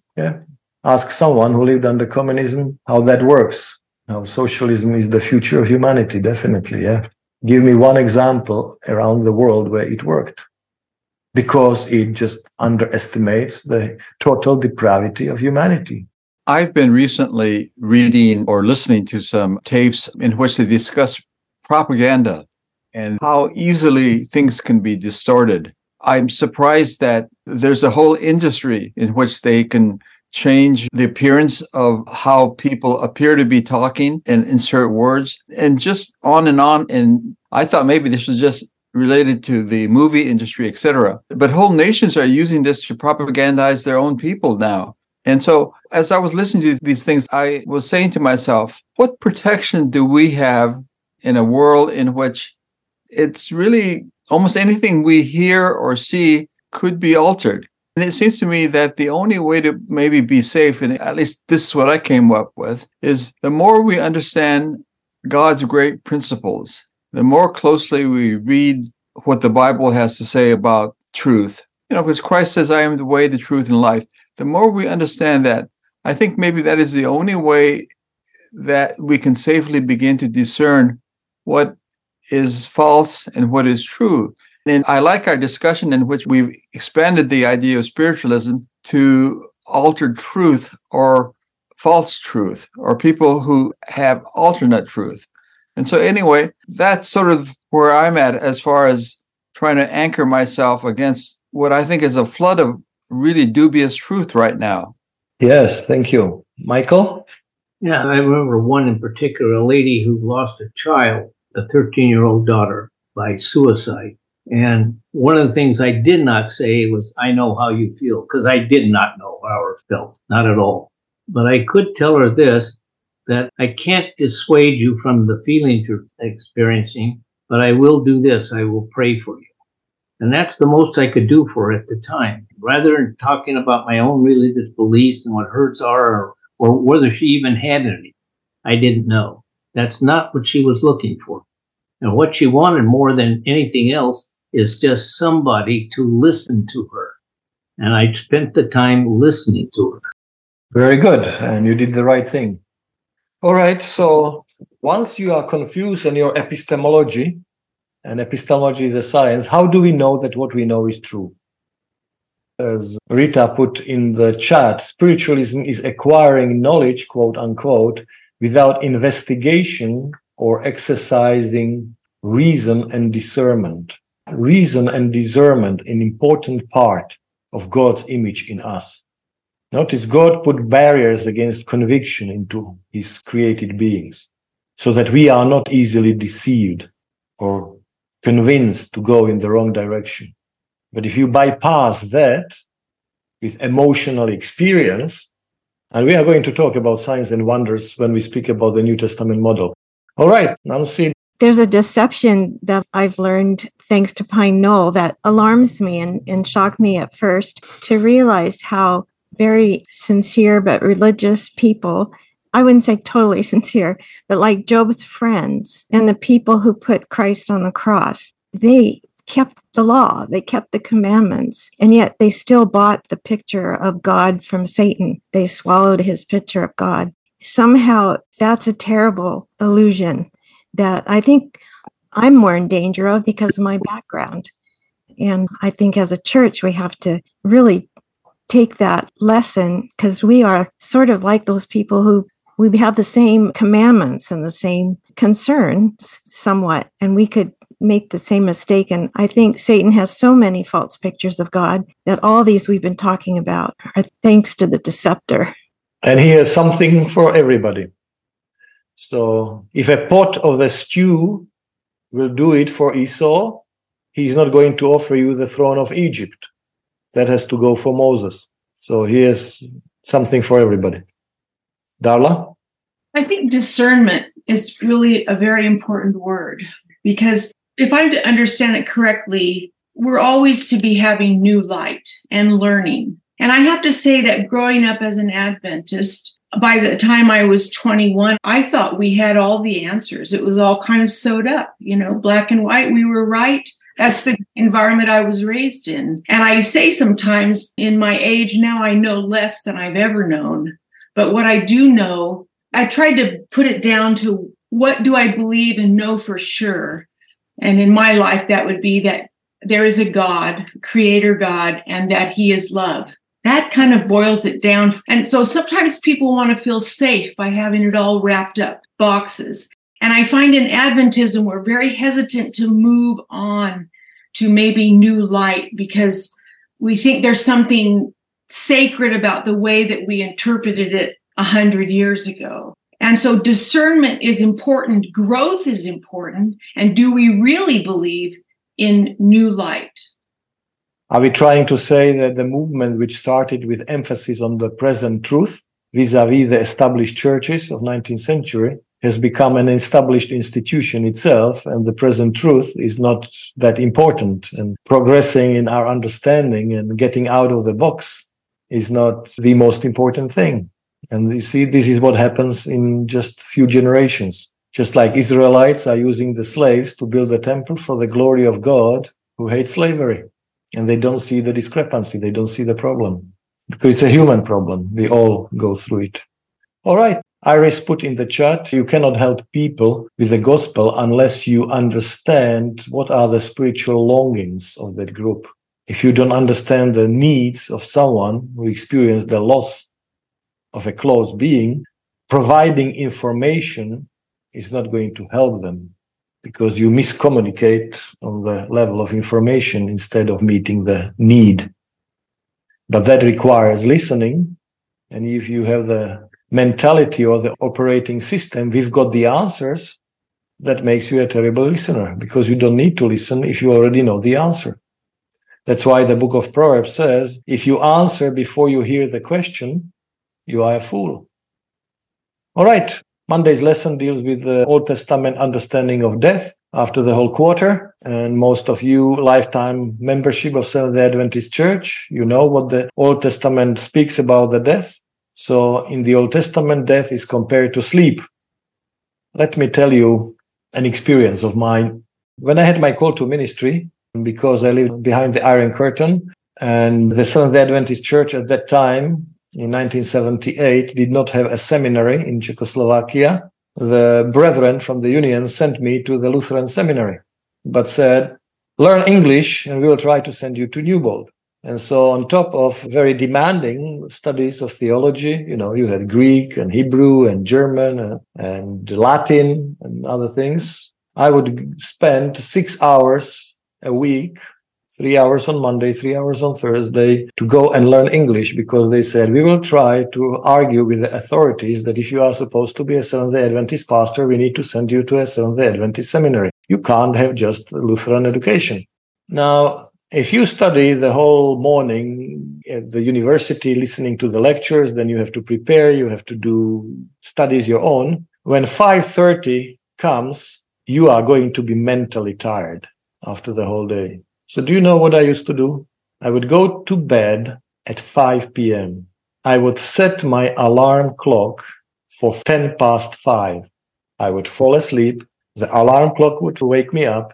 ask someone who lived under communism how that works. How socialism is the future of humanity, definitely, Give me one example around the world where it worked, because it just underestimates the total depravity of humanity. I've been recently reading or listening to some tapes in which they discuss propaganda and how easily things can be distorted. I'm surprised that there's a whole industry in which they can change the appearance of how people appear to be talking and insert words and just on and on. And I thought maybe this was just related to the movie industry, etc. But whole nations are using this to propagandize their own people now. And so as I was listening to these things, I was saying to myself, what protection do we have in a world in which it's really almost anything we hear or see could be altered? And it seems to me that the only way to maybe be safe, and at least this is what I came up with, is the more we understand God's great principles, the more closely we read what the Bible has to say about truth. Because Christ says, I am the way, the truth, and life. The more we understand that, I think maybe that is the only way that we can safely begin to discern what is false and what is true. And I like our discussion in which we've expanded the idea of spiritualism to altered truth or false truth or people who have alternate truth. And so anyway, that's sort of where I'm at as far as trying to anchor myself against what I think is a flood of really dubious truth right now. Yes, thank you. Michael? Yeah, I remember one in particular, a lady who lost a child, a 13-year-old daughter, by suicide. And one of the things I did not say was, I know how you feel, because I did not know how I felt, not at all. But I could tell her this, that I can't dissuade you from the feelings you're experiencing, but I will do this, I will pray for you. And that's the most I could do for her at the time. Rather than talking about my own religious beliefs and what hers are, or whether she even had any, I didn't know. That's not what she was looking for. And what she wanted more than anything else is just somebody to listen to her. And I spent the time listening to her. Very good. And you did the right thing. All right. So once you are confused in your epistemology, and epistemology is a science, how do we know that what we know is true? As Rita put in the chat, spiritualism is acquiring knowledge, quote unquote, without investigation or exercising reason and discernment. Reason and discernment, an important part of God's image in us. Notice God put barriers against conviction into his created beings so that we are not easily deceived or convinced to go in the wrong direction. But if you bypass that with emotional experience, and we are going to talk about signs and wonders when we speak about the New Testament model. All right, Nancy. There's a deception that I've learned thanks to Pine Knoll that alarms me and shocked me at first, to realize how very sincere but religious people, I wouldn't say totally sincere, but like Job's friends and the people who put Christ on the cross, they kept the law, they kept the commandments, and yet they still bought the picture of God from Satan. They swallowed his picture of God. Somehow that's a terrible illusion that I think I'm more in danger of because of my background. And I think as a church, we have to really take that lesson, because we are sort of like those people who we have the same commandments and the same concerns somewhat, and we could make the same mistake. And I think Satan has so many false pictures of God that all these we've been talking about are thanks to the deceptor. And he has something for everybody. So if a pot of the stew will do it for Esau, he's not going to offer you the throne of Egypt. That has to go for Moses. So he has something for everybody. Darla? I think discernment is really a very important word, because if I'm to understand it correctly, we're always to be having new light and learning. And I have to say that growing up as an Adventist, by the time I was 21, I thought we had all the answers. It was all kind of sewed up, black and white. We were right. That's the environment I was raised in. And I say sometimes in my age now, I know less than I've ever known. But what I do know, I tried to put it down to what do I believe and know for sure. And in my life, that would be that there is a God, creator God, and that he is love. That kind of boils it down. And so sometimes people want to feel safe by having it all wrapped up, boxes. And I find in Adventism, we're very hesitant to move on to maybe new light because we think there's something sacred about the way that we interpreted it 100 years ago. And so discernment is important. Growth is important. And do we really believe in new light? Are we trying to say that the movement which started with emphasis on the present truth vis-a-vis the established churches of 19th century has become an established institution itself, and the present truth is not that important, and progressing in our understanding and getting out of the box is not the most important thing? And you see, this is what happens in just a few generations. Just like Israelites are using the slaves to build the temple for the glory of God, who hates slavery. And they don't see the discrepancy. They don't see the problem. Because it's a human problem. We all go through it. All right. Iris put in the chat, you cannot help people with the gospel unless you understand what are the spiritual longings of that group. If you don't understand the needs of someone who experienced the loss of a close being, providing information is not going to help them, because you miscommunicate on the level of information instead of meeting the need. But that requires listening. And if you have the mentality or the operating system, we've got the answers, that makes you a terrible listener, because you don't need to listen if you already know the answer. That's why the book of Proverbs says, if you answer before you hear the question, you are a fool. All right. Monday's lesson deals with the Old Testament understanding of death after the whole quarter. And most of you, lifetime membership of Seventh-day Adventist Church, you know what the Old Testament speaks about the death. So in the Old Testament, death is compared to sleep. Let me tell you an experience of mine. When I had my call to ministry, because I lived behind the Iron Curtain, and the Seventh-day Adventist Church at that time, in 1978, did not have a seminary in Czechoslovakia, the brethren from the Union sent me to the Lutheran seminary, but said, learn English and we will try to send you to Newbold. And so on top of very demanding studies of theology, you had Greek and Hebrew and German and Latin and other things, I would spend 6 hours a week, 3 hours on Monday, 3 hours on Thursday, to go and learn English, because they said, we will try to argue with the authorities that if you are supposed to be a Seventh-day Adventist pastor, we need to send you to a Seventh-day Adventist seminary. You can't have just Lutheran education. Now, if you study the whole morning at the university, listening to the lectures, then you have to prepare, you have to do studies your own. When 5:30 comes, you are going to be mentally tired after the whole day. So do you know what I used to do? I would go to bed at 5 p.m. I would set my alarm clock for 10 past 5. I would fall asleep. The alarm clock would wake me up.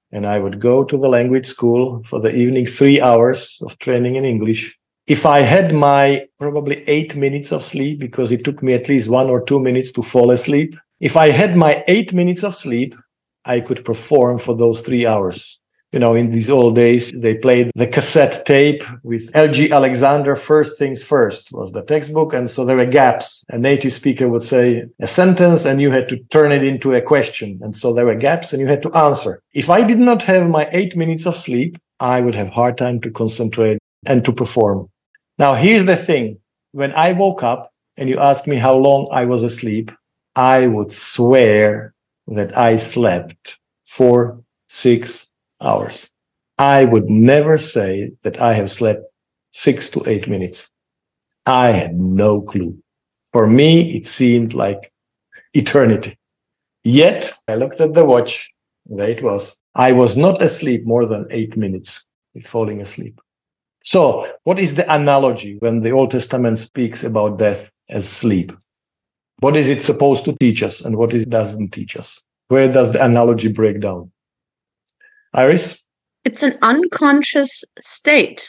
and I would go to the language school for the evening 3 hours of training in English. If I had my probably 8 minutes of sleep, because it took me at least 1 or 2 minutes to fall asleep, if I had my 8 minutes of sleep, I could perform for those 3 hours. You know, in these old days, they played the cassette tape with L.G. Alexander, First Things First was the textbook. And so there were gaps. A native speaker would say a sentence and you had to turn it into a question. And so there were gaps and you had to answer. If I did not have my 8 minutes of sleep, I would have a hard time to concentrate and to perform. Now, here's the thing. When I woke up and you asked me how long I was asleep, I would swear that I slept for 6 hours. I would never say that I have slept 6 to 8 minutes. I had no clue. For me, it seemed like eternity. Yet, I looked at the watch. There it was. I was not asleep more than 8 minutes with falling asleep. So, what is the analogy when the Old Testament speaks about death as sleep? What is it supposed to teach us and what it doesn't teach us? Where does the analogy break down? Iris? It's an unconscious state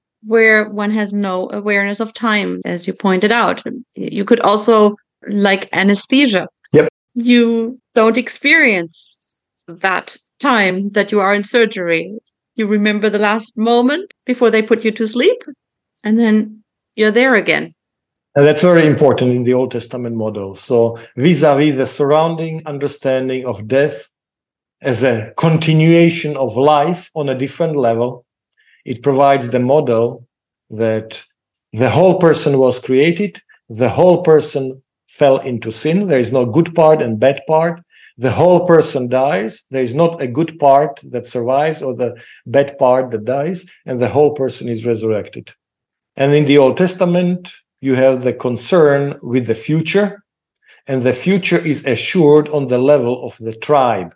where one has no awareness of time, as you pointed out. You could also, like anesthesia. Yep. You don't experience that time that you are in surgery. You remember the last moment before they put you to sleep, and then you're there again. And that's very important in the Old Testament model. So vis-a-vis the surrounding understanding of death as a continuation of life on a different level, it provides the model that the whole person was created, the whole person fell into sin, there is no good part and bad part, the whole person dies, there is not a good part that survives or the bad part that dies, and the whole person is resurrected. And in the Old Testament, you have the concern with the future, and the future is assured on the level of the tribe.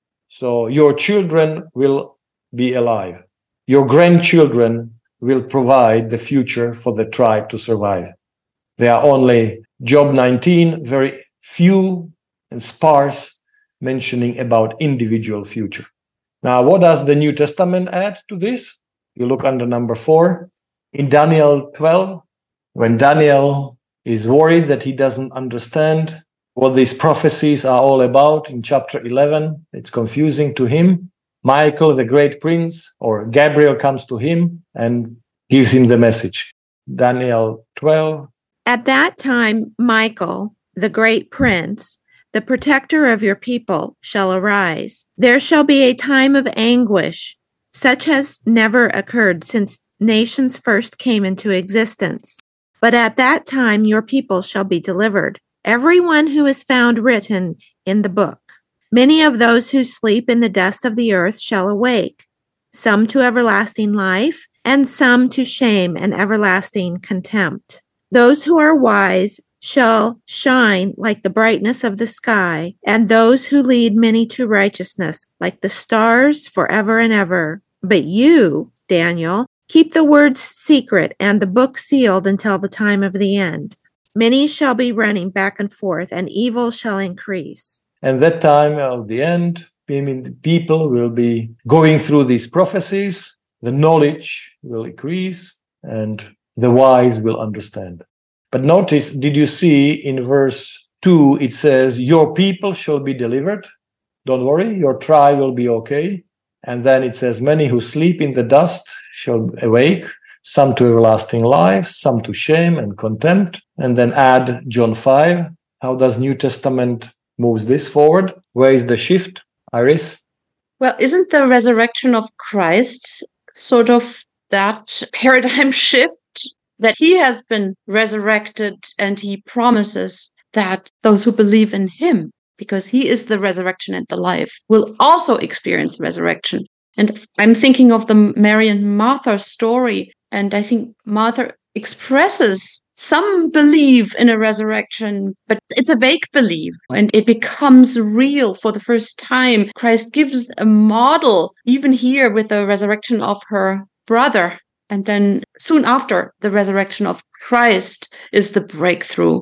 So your children will be alive. Your grandchildren will provide the future for the tribe to survive. There are only Job 19, very few and sparse mentioning about individual future. Now, what does the New Testament add to this? You look under number 4. In Daniel 12, when Daniel is worried that he doesn't understand what these prophecies are all about, in chapter 11, it's confusing to him. Michael, the great prince, or Gabriel comes to him and gives him the message. Daniel 12. At that time, Michael, the great prince, the protector of your people, shall arise. There shall be a time of anguish, such as never occurred since nations first came into existence. But at that time, your people shall be delivered, everyone who is found written in the book. Many of those who sleep in the dust of the earth shall awake, some to everlasting life, and some to shame and everlasting contempt. Those who are wise shall shine like the brightness of the sky, and those who lead many to righteousness like the stars forever and ever. But you, Daniel, keep the words secret and the book sealed until the time of the end. Many shall be running back and forth, and evil shall increase. And that time of the end, people will be going through these prophecies, the knowledge will increase, and the wise will understand. But notice, did you see in verse 2, it says, your people shall be delivered. Don't worry, your tribe will be okay. And then it says, many who sleep in the dust shall awake, some to everlasting life, some to shame and contempt. And then add John 5. How does New Testament moves this forward? Where is the shift, Iris? Well, isn't the resurrection of Christ sort of that paradigm shift that he has been resurrected, and he promises that those who believe in him, because he is the resurrection and the life, will also experience resurrection. And I'm thinking of the Mary and Martha story, and I think Martha expresses some belief in a resurrection, but it's a vague belief, and it becomes real for the first time. Christ gives a model, even here with the resurrection of her brother. And then soon after the resurrection of Christ is the breakthrough.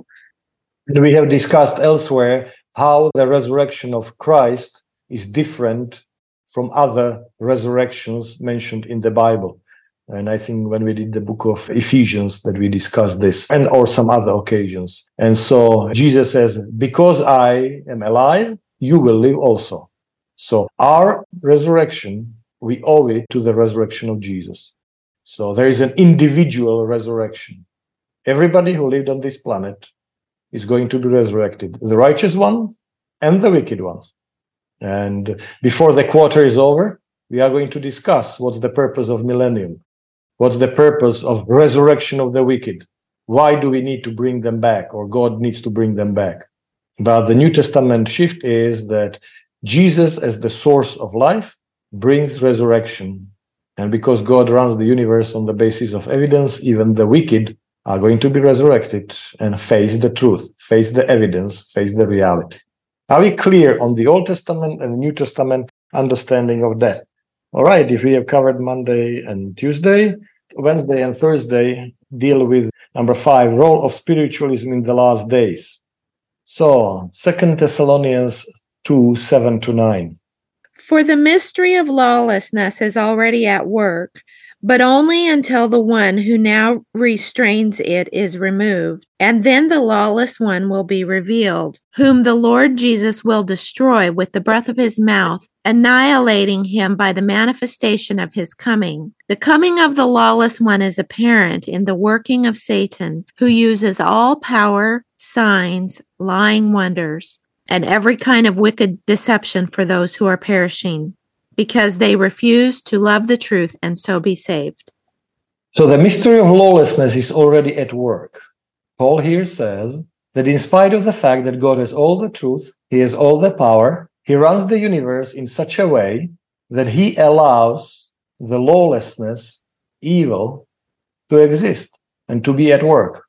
And we have discussed elsewhere how the resurrection of Christ is different from other resurrections mentioned in the Bible. And I think when we did the book of Ephesians that we discussed this, and or some other occasions. And so Jesus says, because I am alive, you will live also. So our resurrection, we owe it to the resurrection of Jesus. So there is an individual resurrection. Everybody who lived on this planet is going to be resurrected, the righteous one and the wicked ones. And before the quarter is over, we are going to discuss what's the purpose of millennium. What's the purpose of resurrection of the wicked? Why do we need to bring them back, or God needs to bring them back? But the New Testament shift is that Jesus, as the source of life, brings resurrection. And because God runs the universe on the basis of evidence, even the wicked are going to be resurrected and face the truth, face the evidence, face the reality. Are we clear on the Old Testament and New Testament understanding of death? All right, if we have covered Monday and Tuesday, Wednesday and Thursday deal with number 5, role of spiritualism in the last days. So 2 Thessalonians 2, 7-9. For the mystery of lawlessness is already at work, but only until the one who now restrains it is removed. And then the lawless one will be revealed, whom the Lord Jesus will destroy with the breath of his mouth, annihilating him by the manifestation of his coming. The coming of the lawless one is apparent in the working of Satan, who uses all power, signs, lying wonders, and every kind of wicked deception for those who are perishing, because they refuse to love the truth and so be saved. So the mystery of lawlessness is already at work. Paul here says that in spite of the fact that God has all the truth, he has all the power, he runs the universe in such a way that he allows the lawlessness, evil, to exist and to be at work.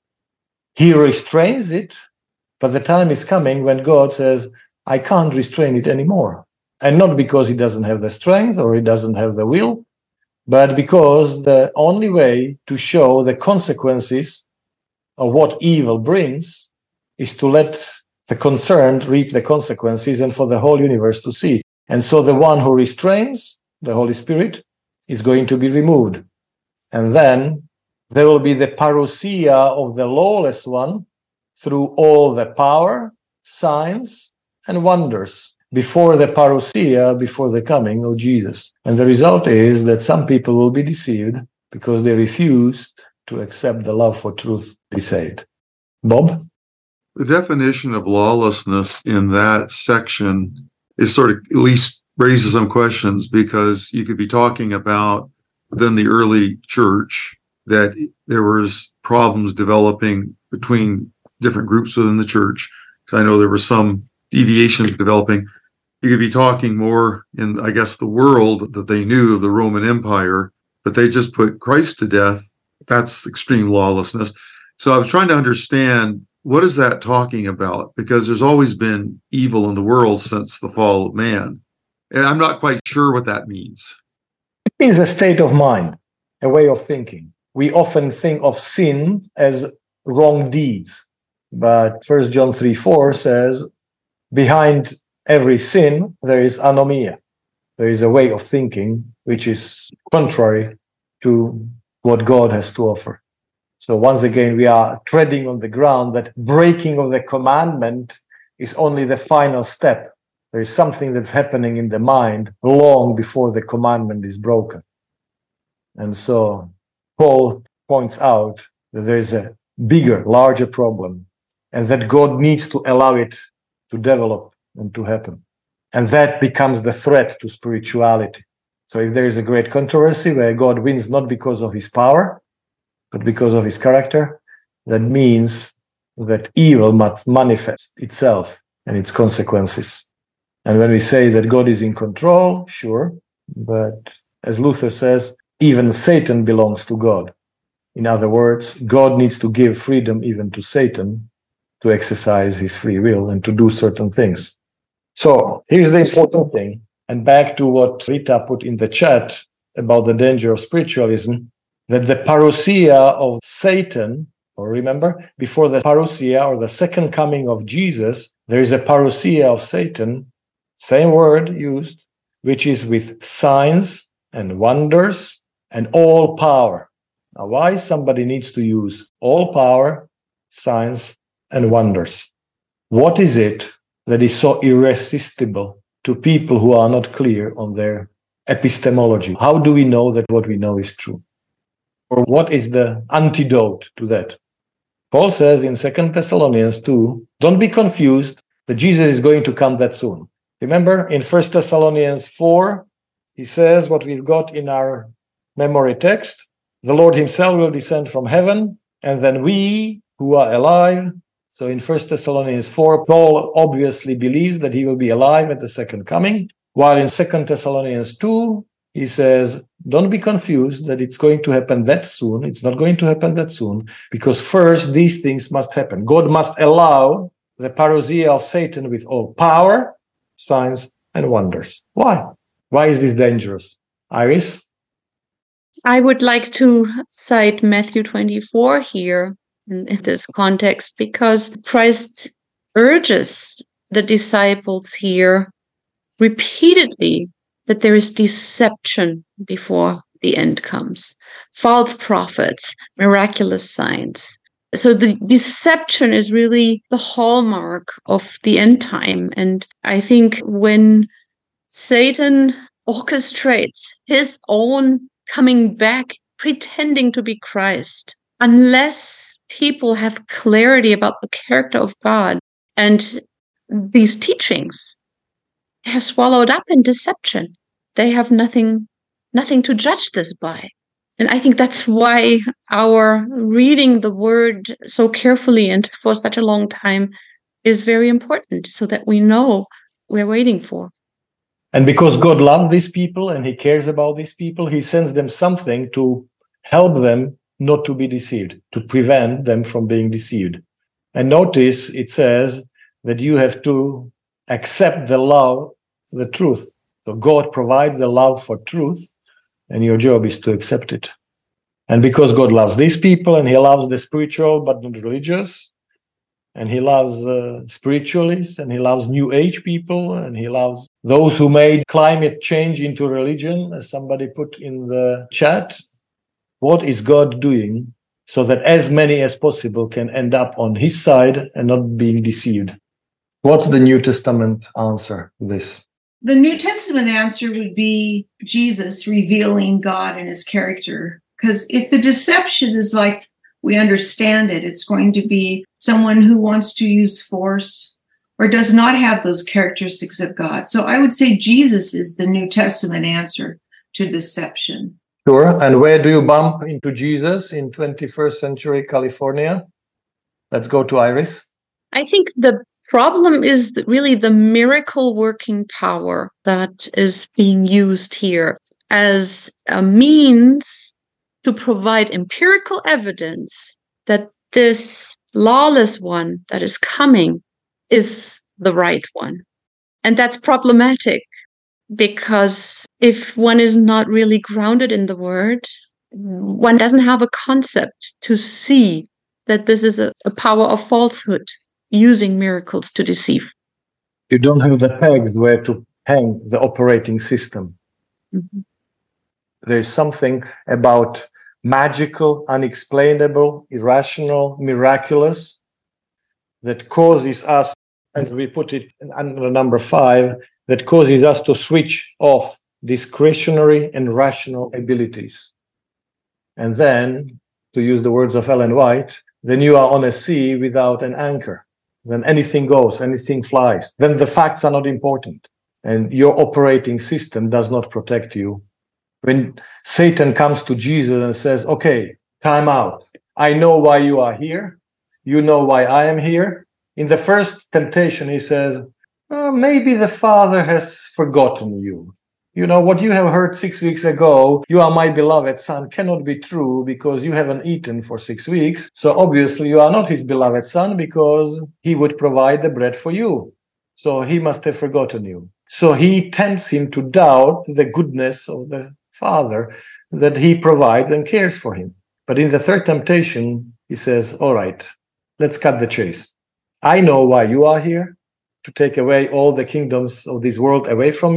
He restrains it, but the time is coming when God says, I can't restrain it anymore. And not because he doesn't have the strength or he doesn't have the will, but because the only way to show the consequences of what evil brings is to let the concerned reap the consequences and for the whole universe to see. And so the one who restrains, the Holy Spirit, is going to be removed. And then there will be the parousia of the lawless one through all the power, signs, and wonders before the parousia, before the coming of Jesus. And the result is that some people will be deceived because they refused to accept the love for truth, be saved. Bob? The definition of lawlessness in that section is sort of at least raises some questions, because you could be talking about within the early church that there was problems developing between different groups within the church. So I know there were some deviations developing. You could be talking more in, I guess, the world that they knew of the Roman Empire, but they just put Christ to death. That's extreme lawlessness. So I was trying to understand, what is that talking about? Because there's always been evil in the world since the fall of man. And I'm not quite sure what that means. It means a state of mind, a way of thinking. We often think of sin as wrong deeds. But 1 John 3:4 says, behind every sin, there is anomia. There is a way of thinking which is contrary to what God has to offer. So once again, we are treading on the ground that breaking of the commandment is only the final step. There is something that's happening in the mind long before the commandment is broken. And so Paul points out that there is a bigger, larger problem, and that God needs to allow it to develop and to happen. And that becomes the threat to spirituality. So if there is a great controversy where God wins not because of his power, but because of his character, that means that evil must manifest itself and its consequences. And when we say that God is in control, sure, but as Luther says, even Satan belongs to God. In other words, God needs to give freedom even to Satan to exercise his free will and to do certain things. So here's the important thing. And back to what Rita put in the chat about the danger of spiritualism, that the parousia of Satan, or remember, before the parousia or the second coming of Jesus, there is a parousia of Satan, same word used, which is with signs and wonders and all power. Now, why somebody needs to use all power, signs, and wonders? What is it that is so irresistible to people who are not clear on their epistemology? How do we know that what we know is true? Or what is the antidote to that? Paul says in 2 Thessalonians 2, don't be confused that Jesus is going to come that soon. Remember in 1 Thessalonians 4, he says what we've got in our memory text, the Lord himself will descend from heaven, and then we who are alive. So in 1 Thessalonians 4, Paul obviously believes that he will be alive at the second coming, while in 2 Thessalonians 2, he says, don't be confused that it's going to happen that soon. It's not going to happen that soon, because first these things must happen. God must allow the parousia of Satan with all power, signs, and wonders. Why? Why is this dangerous? Iris? I would like to cite Matthew 24 here in this context, because Christ urges the disciples here repeatedly that there is deception before the end comes. False prophets, miraculous signs. So the deception is really the hallmark of the end time. And I think when Satan orchestrates his own coming back, pretending to be Christ, unless people have clarity about the character of God and these teachings, are swallowed up in deception. They have nothing to judge this by. And I think that's why our reading the word so carefully and for such a long time is very important, so that we know we're waiting for. And because God loves these people and he cares about these people, he sends them something to help them not to be deceived, to prevent them from being deceived. And notice it says that you have to accept the love, the truth. So God provides the love for truth, and your job is to accept it. And because God loves these people, and he loves the spiritual but not religious, and he loves spiritualists, and he loves New Age people, and he loves those who made climate change into religion, as somebody put in the chat. What is God doing so that as many as possible can end up on his side and not being deceived? What's the New Testament answer to this? The New Testament answer would be Jesus revealing God and his character. Because if the deception is like we understand it, it's going to be someone who wants to use force or does not have those characteristics of God. So I would say Jesus is the New Testament answer to deception. Sure. And where do you bump into Jesus in 21st century California? Let's go to Iris. I think the problem is really the miracle working power that is being used here as a means to provide empirical evidence that this lawless one that is coming is the right one. And that's problematic, because if one is not really grounded in the word, one doesn't have a concept to see that this is a power of falsehood using miracles to deceive. You don't have the pegs where to hang the operating system. Mm-hmm. There's something about magical, unexplainable, irrational, miraculous that causes us, and we put it under number 5, that causes us to switch off discretionary and rational abilities. And then, to use the words of Ellen White, then you are on a sea without an anchor. Then anything goes, anything flies. Then the facts are not important. And your operating system does not protect you. When Satan comes to Jesus and says, okay, time out. I know why you are here. You know why I am here. In the first temptation, he says, maybe the Father has forgotten you. You know, what you have heard 6 weeks ago, you are my beloved son, cannot be true because you haven't eaten for 6 weeks. So obviously you are not his beloved son because he would provide the bread for you. So he must have forgotten you. So he tempts him to doubt the goodness of the Father, that he provides and cares for him. But in the third temptation, he says, all right, let's cut the chase. I know why you are here, to take away all the kingdoms of this world away from me.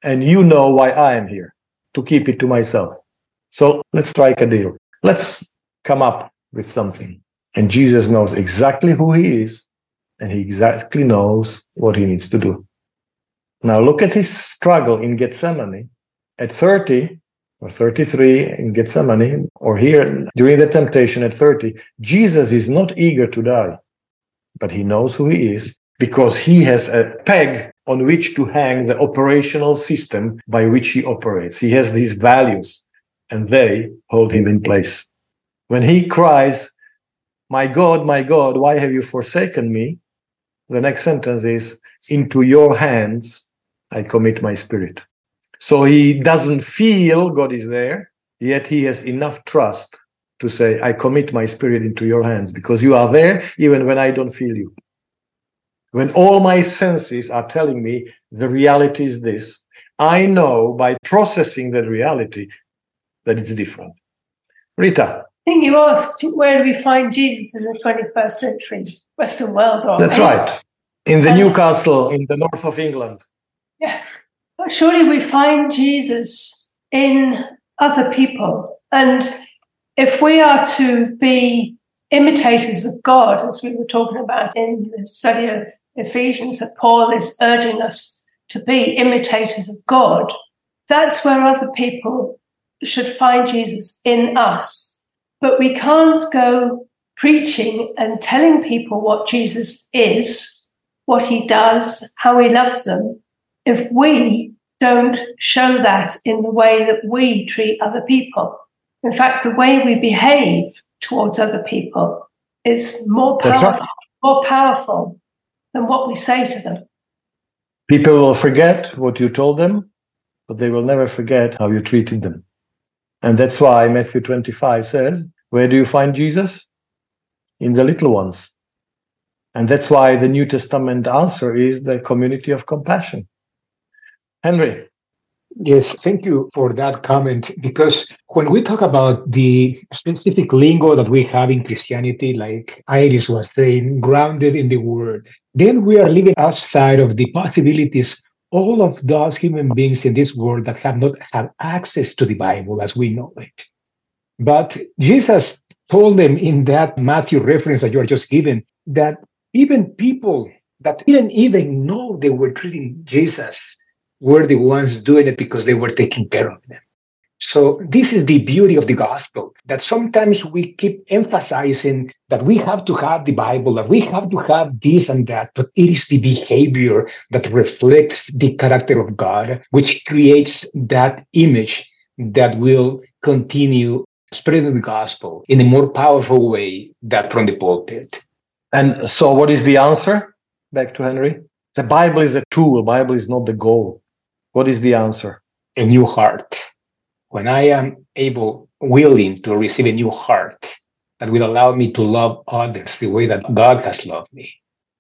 and you know why I am here, to keep it to myself. So let's strike a deal. Let's come up with something. And Jesus knows exactly who he is, and he exactly knows what he needs to do. Now look at his struggle in Gethsemane at 30 or 33 in Gethsemane, or here during the temptation at 30. Jesus is not eager to die, but he knows who he is because he has a peg on which to hang the operational system by which he operates. He has these values, and they hold him in place. When he cries, my God, why have you forsaken me?" The next sentence is, "Into your hands I commit my spirit." So he doesn't feel God is there, yet he has enough trust to say, "I commit my spirit into your hands because you are there even when I don't feel you. When all my senses are telling me the reality is this, I know by processing that reality that it's different." Rita. I think you asked, where do we find Jesus in the 21st century Western world? That's right. In the Newcastle, in the north of England. Yeah. But surely we find Jesus in other people. And if we are to be imitators of God, as we were talking about in the study of Ephesians, that Paul is urging us to be imitators of God, that's where other people should find Jesus in us. But we can't go preaching and telling people what Jesus is, what he does, how he loves them, if we don't show that in the way that we treat other people. In fact, the way we behave towards other people is more powerful than what we say to them. People will forget what you told them, but they will never forget how you treated them. And that's why Matthew 25 says, where do you find Jesus? In the little ones. And that's why the New Testament answer is the community of compassion. Henry. Yes, thank you for that comment, because when we talk about the specific lingo that we have in Christianity, like Iris was saying, grounded in the Word, then we are living outside of the possibilities all of those human beings in this world that have not had access to the Bible as we know it. But Jesus told them in that Matthew reference that you are just given, that even people that didn't even know they were treating Jesus were the ones doing it because they were taking care of them. So this is the beauty of the gospel, that sometimes we keep emphasizing that we have to have the Bible, that we have to have this and that, but it is the behavior that reflects the character of God, which creates that image that will continue spreading the gospel in a more powerful way than from the pulpit. And so what is the answer? Back to Henry. The Bible is a tool. The Bible is not the goal. What is the answer? A new heart. When I am willing to receive a new heart that will allow me to love others the way that God has loved me.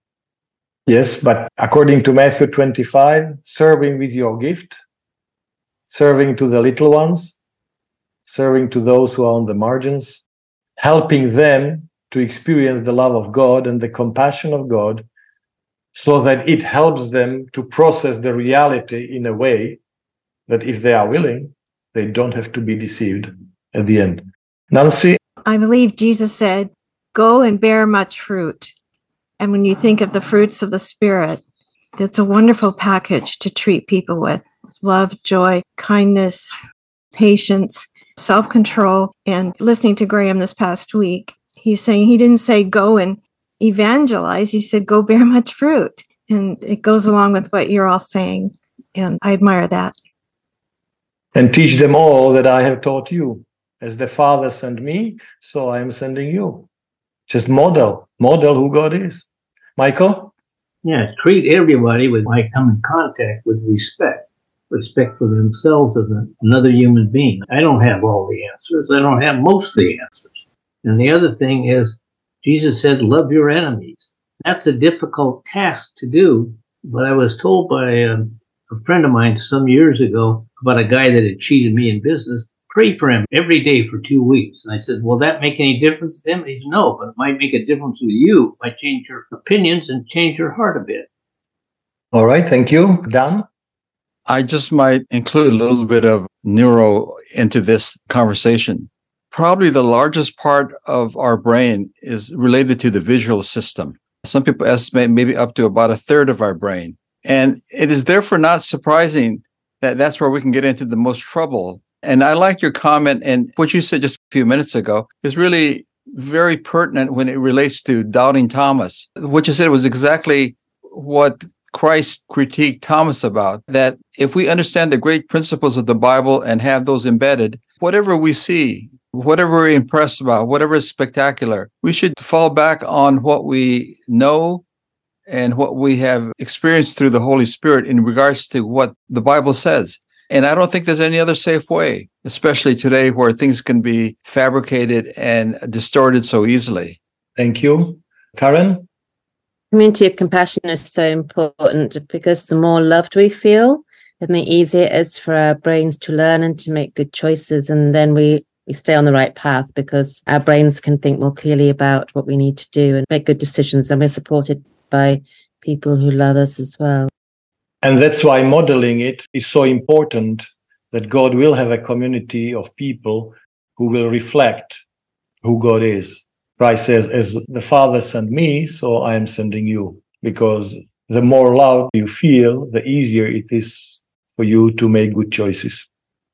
Yes, but according to Matthew 25, serving with your gift, serving to the little ones, serving to those who are on the margins, helping them to experience the love of God and the compassion of God, so that it helps them to process the reality in a way that if they are willing, they don't have to be deceived at the end. Nancy? I believe Jesus said, go and bear much fruit. And when you think of the fruits of the Spirit, it's a wonderful package to treat people with. Love, joy, kindness, patience, self-control. And listening to Graham this past week, he's saying he didn't say go and evangelize. He said go bear much fruit. And it goes along with what you're all saying. And I admire that. And teach them all that I have taught you. As the Father sent me, so I am sending you. Just model who God is. Michael? Yeah, treat everybody with I come in contact with respect for themselves as another human being. I don't have all the answers. I don't have most of the answers. And the other thing is, Jesus said, love your enemies. That's a difficult task to do, but I was told by a friend of mine some years ago about a guy that had cheated me in business. Pray for him every day for 2 weeks. And I said, will that make any difference to him? He said, no, but it might make a difference with you. It might change your opinions and change your heart a bit. All right, thank you. Dan? I just might include a little bit of neuro into this conversation. Probably the largest part of our brain is related to the visual system. Some people estimate maybe up to about a third of our brain. And it is therefore not surprising that that's where we can get into the most trouble. And I like your comment, and what you said just a few minutes ago is really very pertinent when it relates to doubting Thomas. What you said was exactly what Christ critiqued Thomas about, that if we understand the great principles of the Bible and have those embedded, whatever we see, whatever we're impressed about, whatever is spectacular, we should fall back on what we know and what we have experienced through the Holy Spirit in regards to what the Bible says. And I don't think there's any other safe way, especially today where things can be fabricated and distorted so easily. Thank you. Karen? Community of compassion is so important because the more loved we feel, then the easier it is for our brains to learn and to make good choices. And then we stay on the right path because our brains can think more clearly about what we need to do and make good decisions. And we're supported by people who love us as well. And that's why modeling it is so important, that God will have a community of people who will reflect who God is. Christ says, as the Father sent me, so I am sending you. Because the more love you feel, the easier it is for you to make good choices.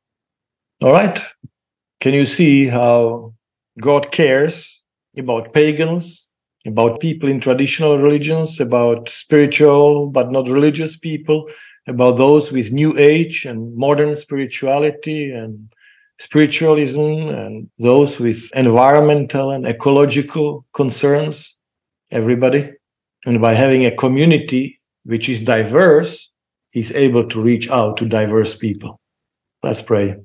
All right. Can you see how God cares about pagans, about people in traditional religions, about spiritual but not religious people, about those with New Age and modern spirituality and spiritualism, and those with environmental and ecological concerns, everybody. And by having a community which is diverse, he's able to reach out to diverse people. Let's pray.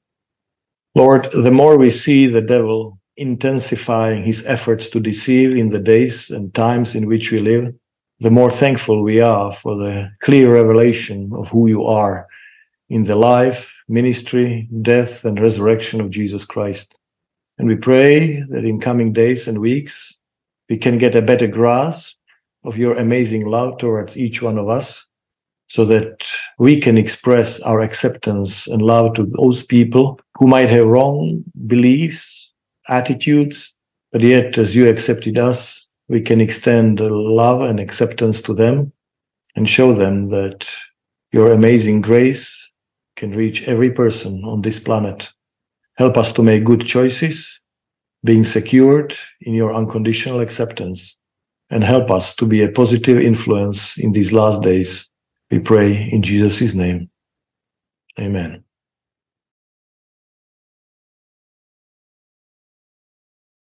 Lord, the more we see the devil intensifying his efforts to deceive in the days and times in which we live, the more thankful we are for the clear revelation of who you are in the life, ministry, death, and resurrection of Jesus Christ. And we pray that in coming days and weeks, we can get a better grasp of your amazing love towards each one of us, so that we can express our acceptance and love to those people who might have wrong beliefs, attitudes, but yet as you accepted us, we can extend love and acceptance to them and show them that your amazing grace can reach every person on this planet. Help us to make good choices, being secured in your unconditional acceptance, and help us to be a positive influence in these last days. We pray in Jesus' name. Amen.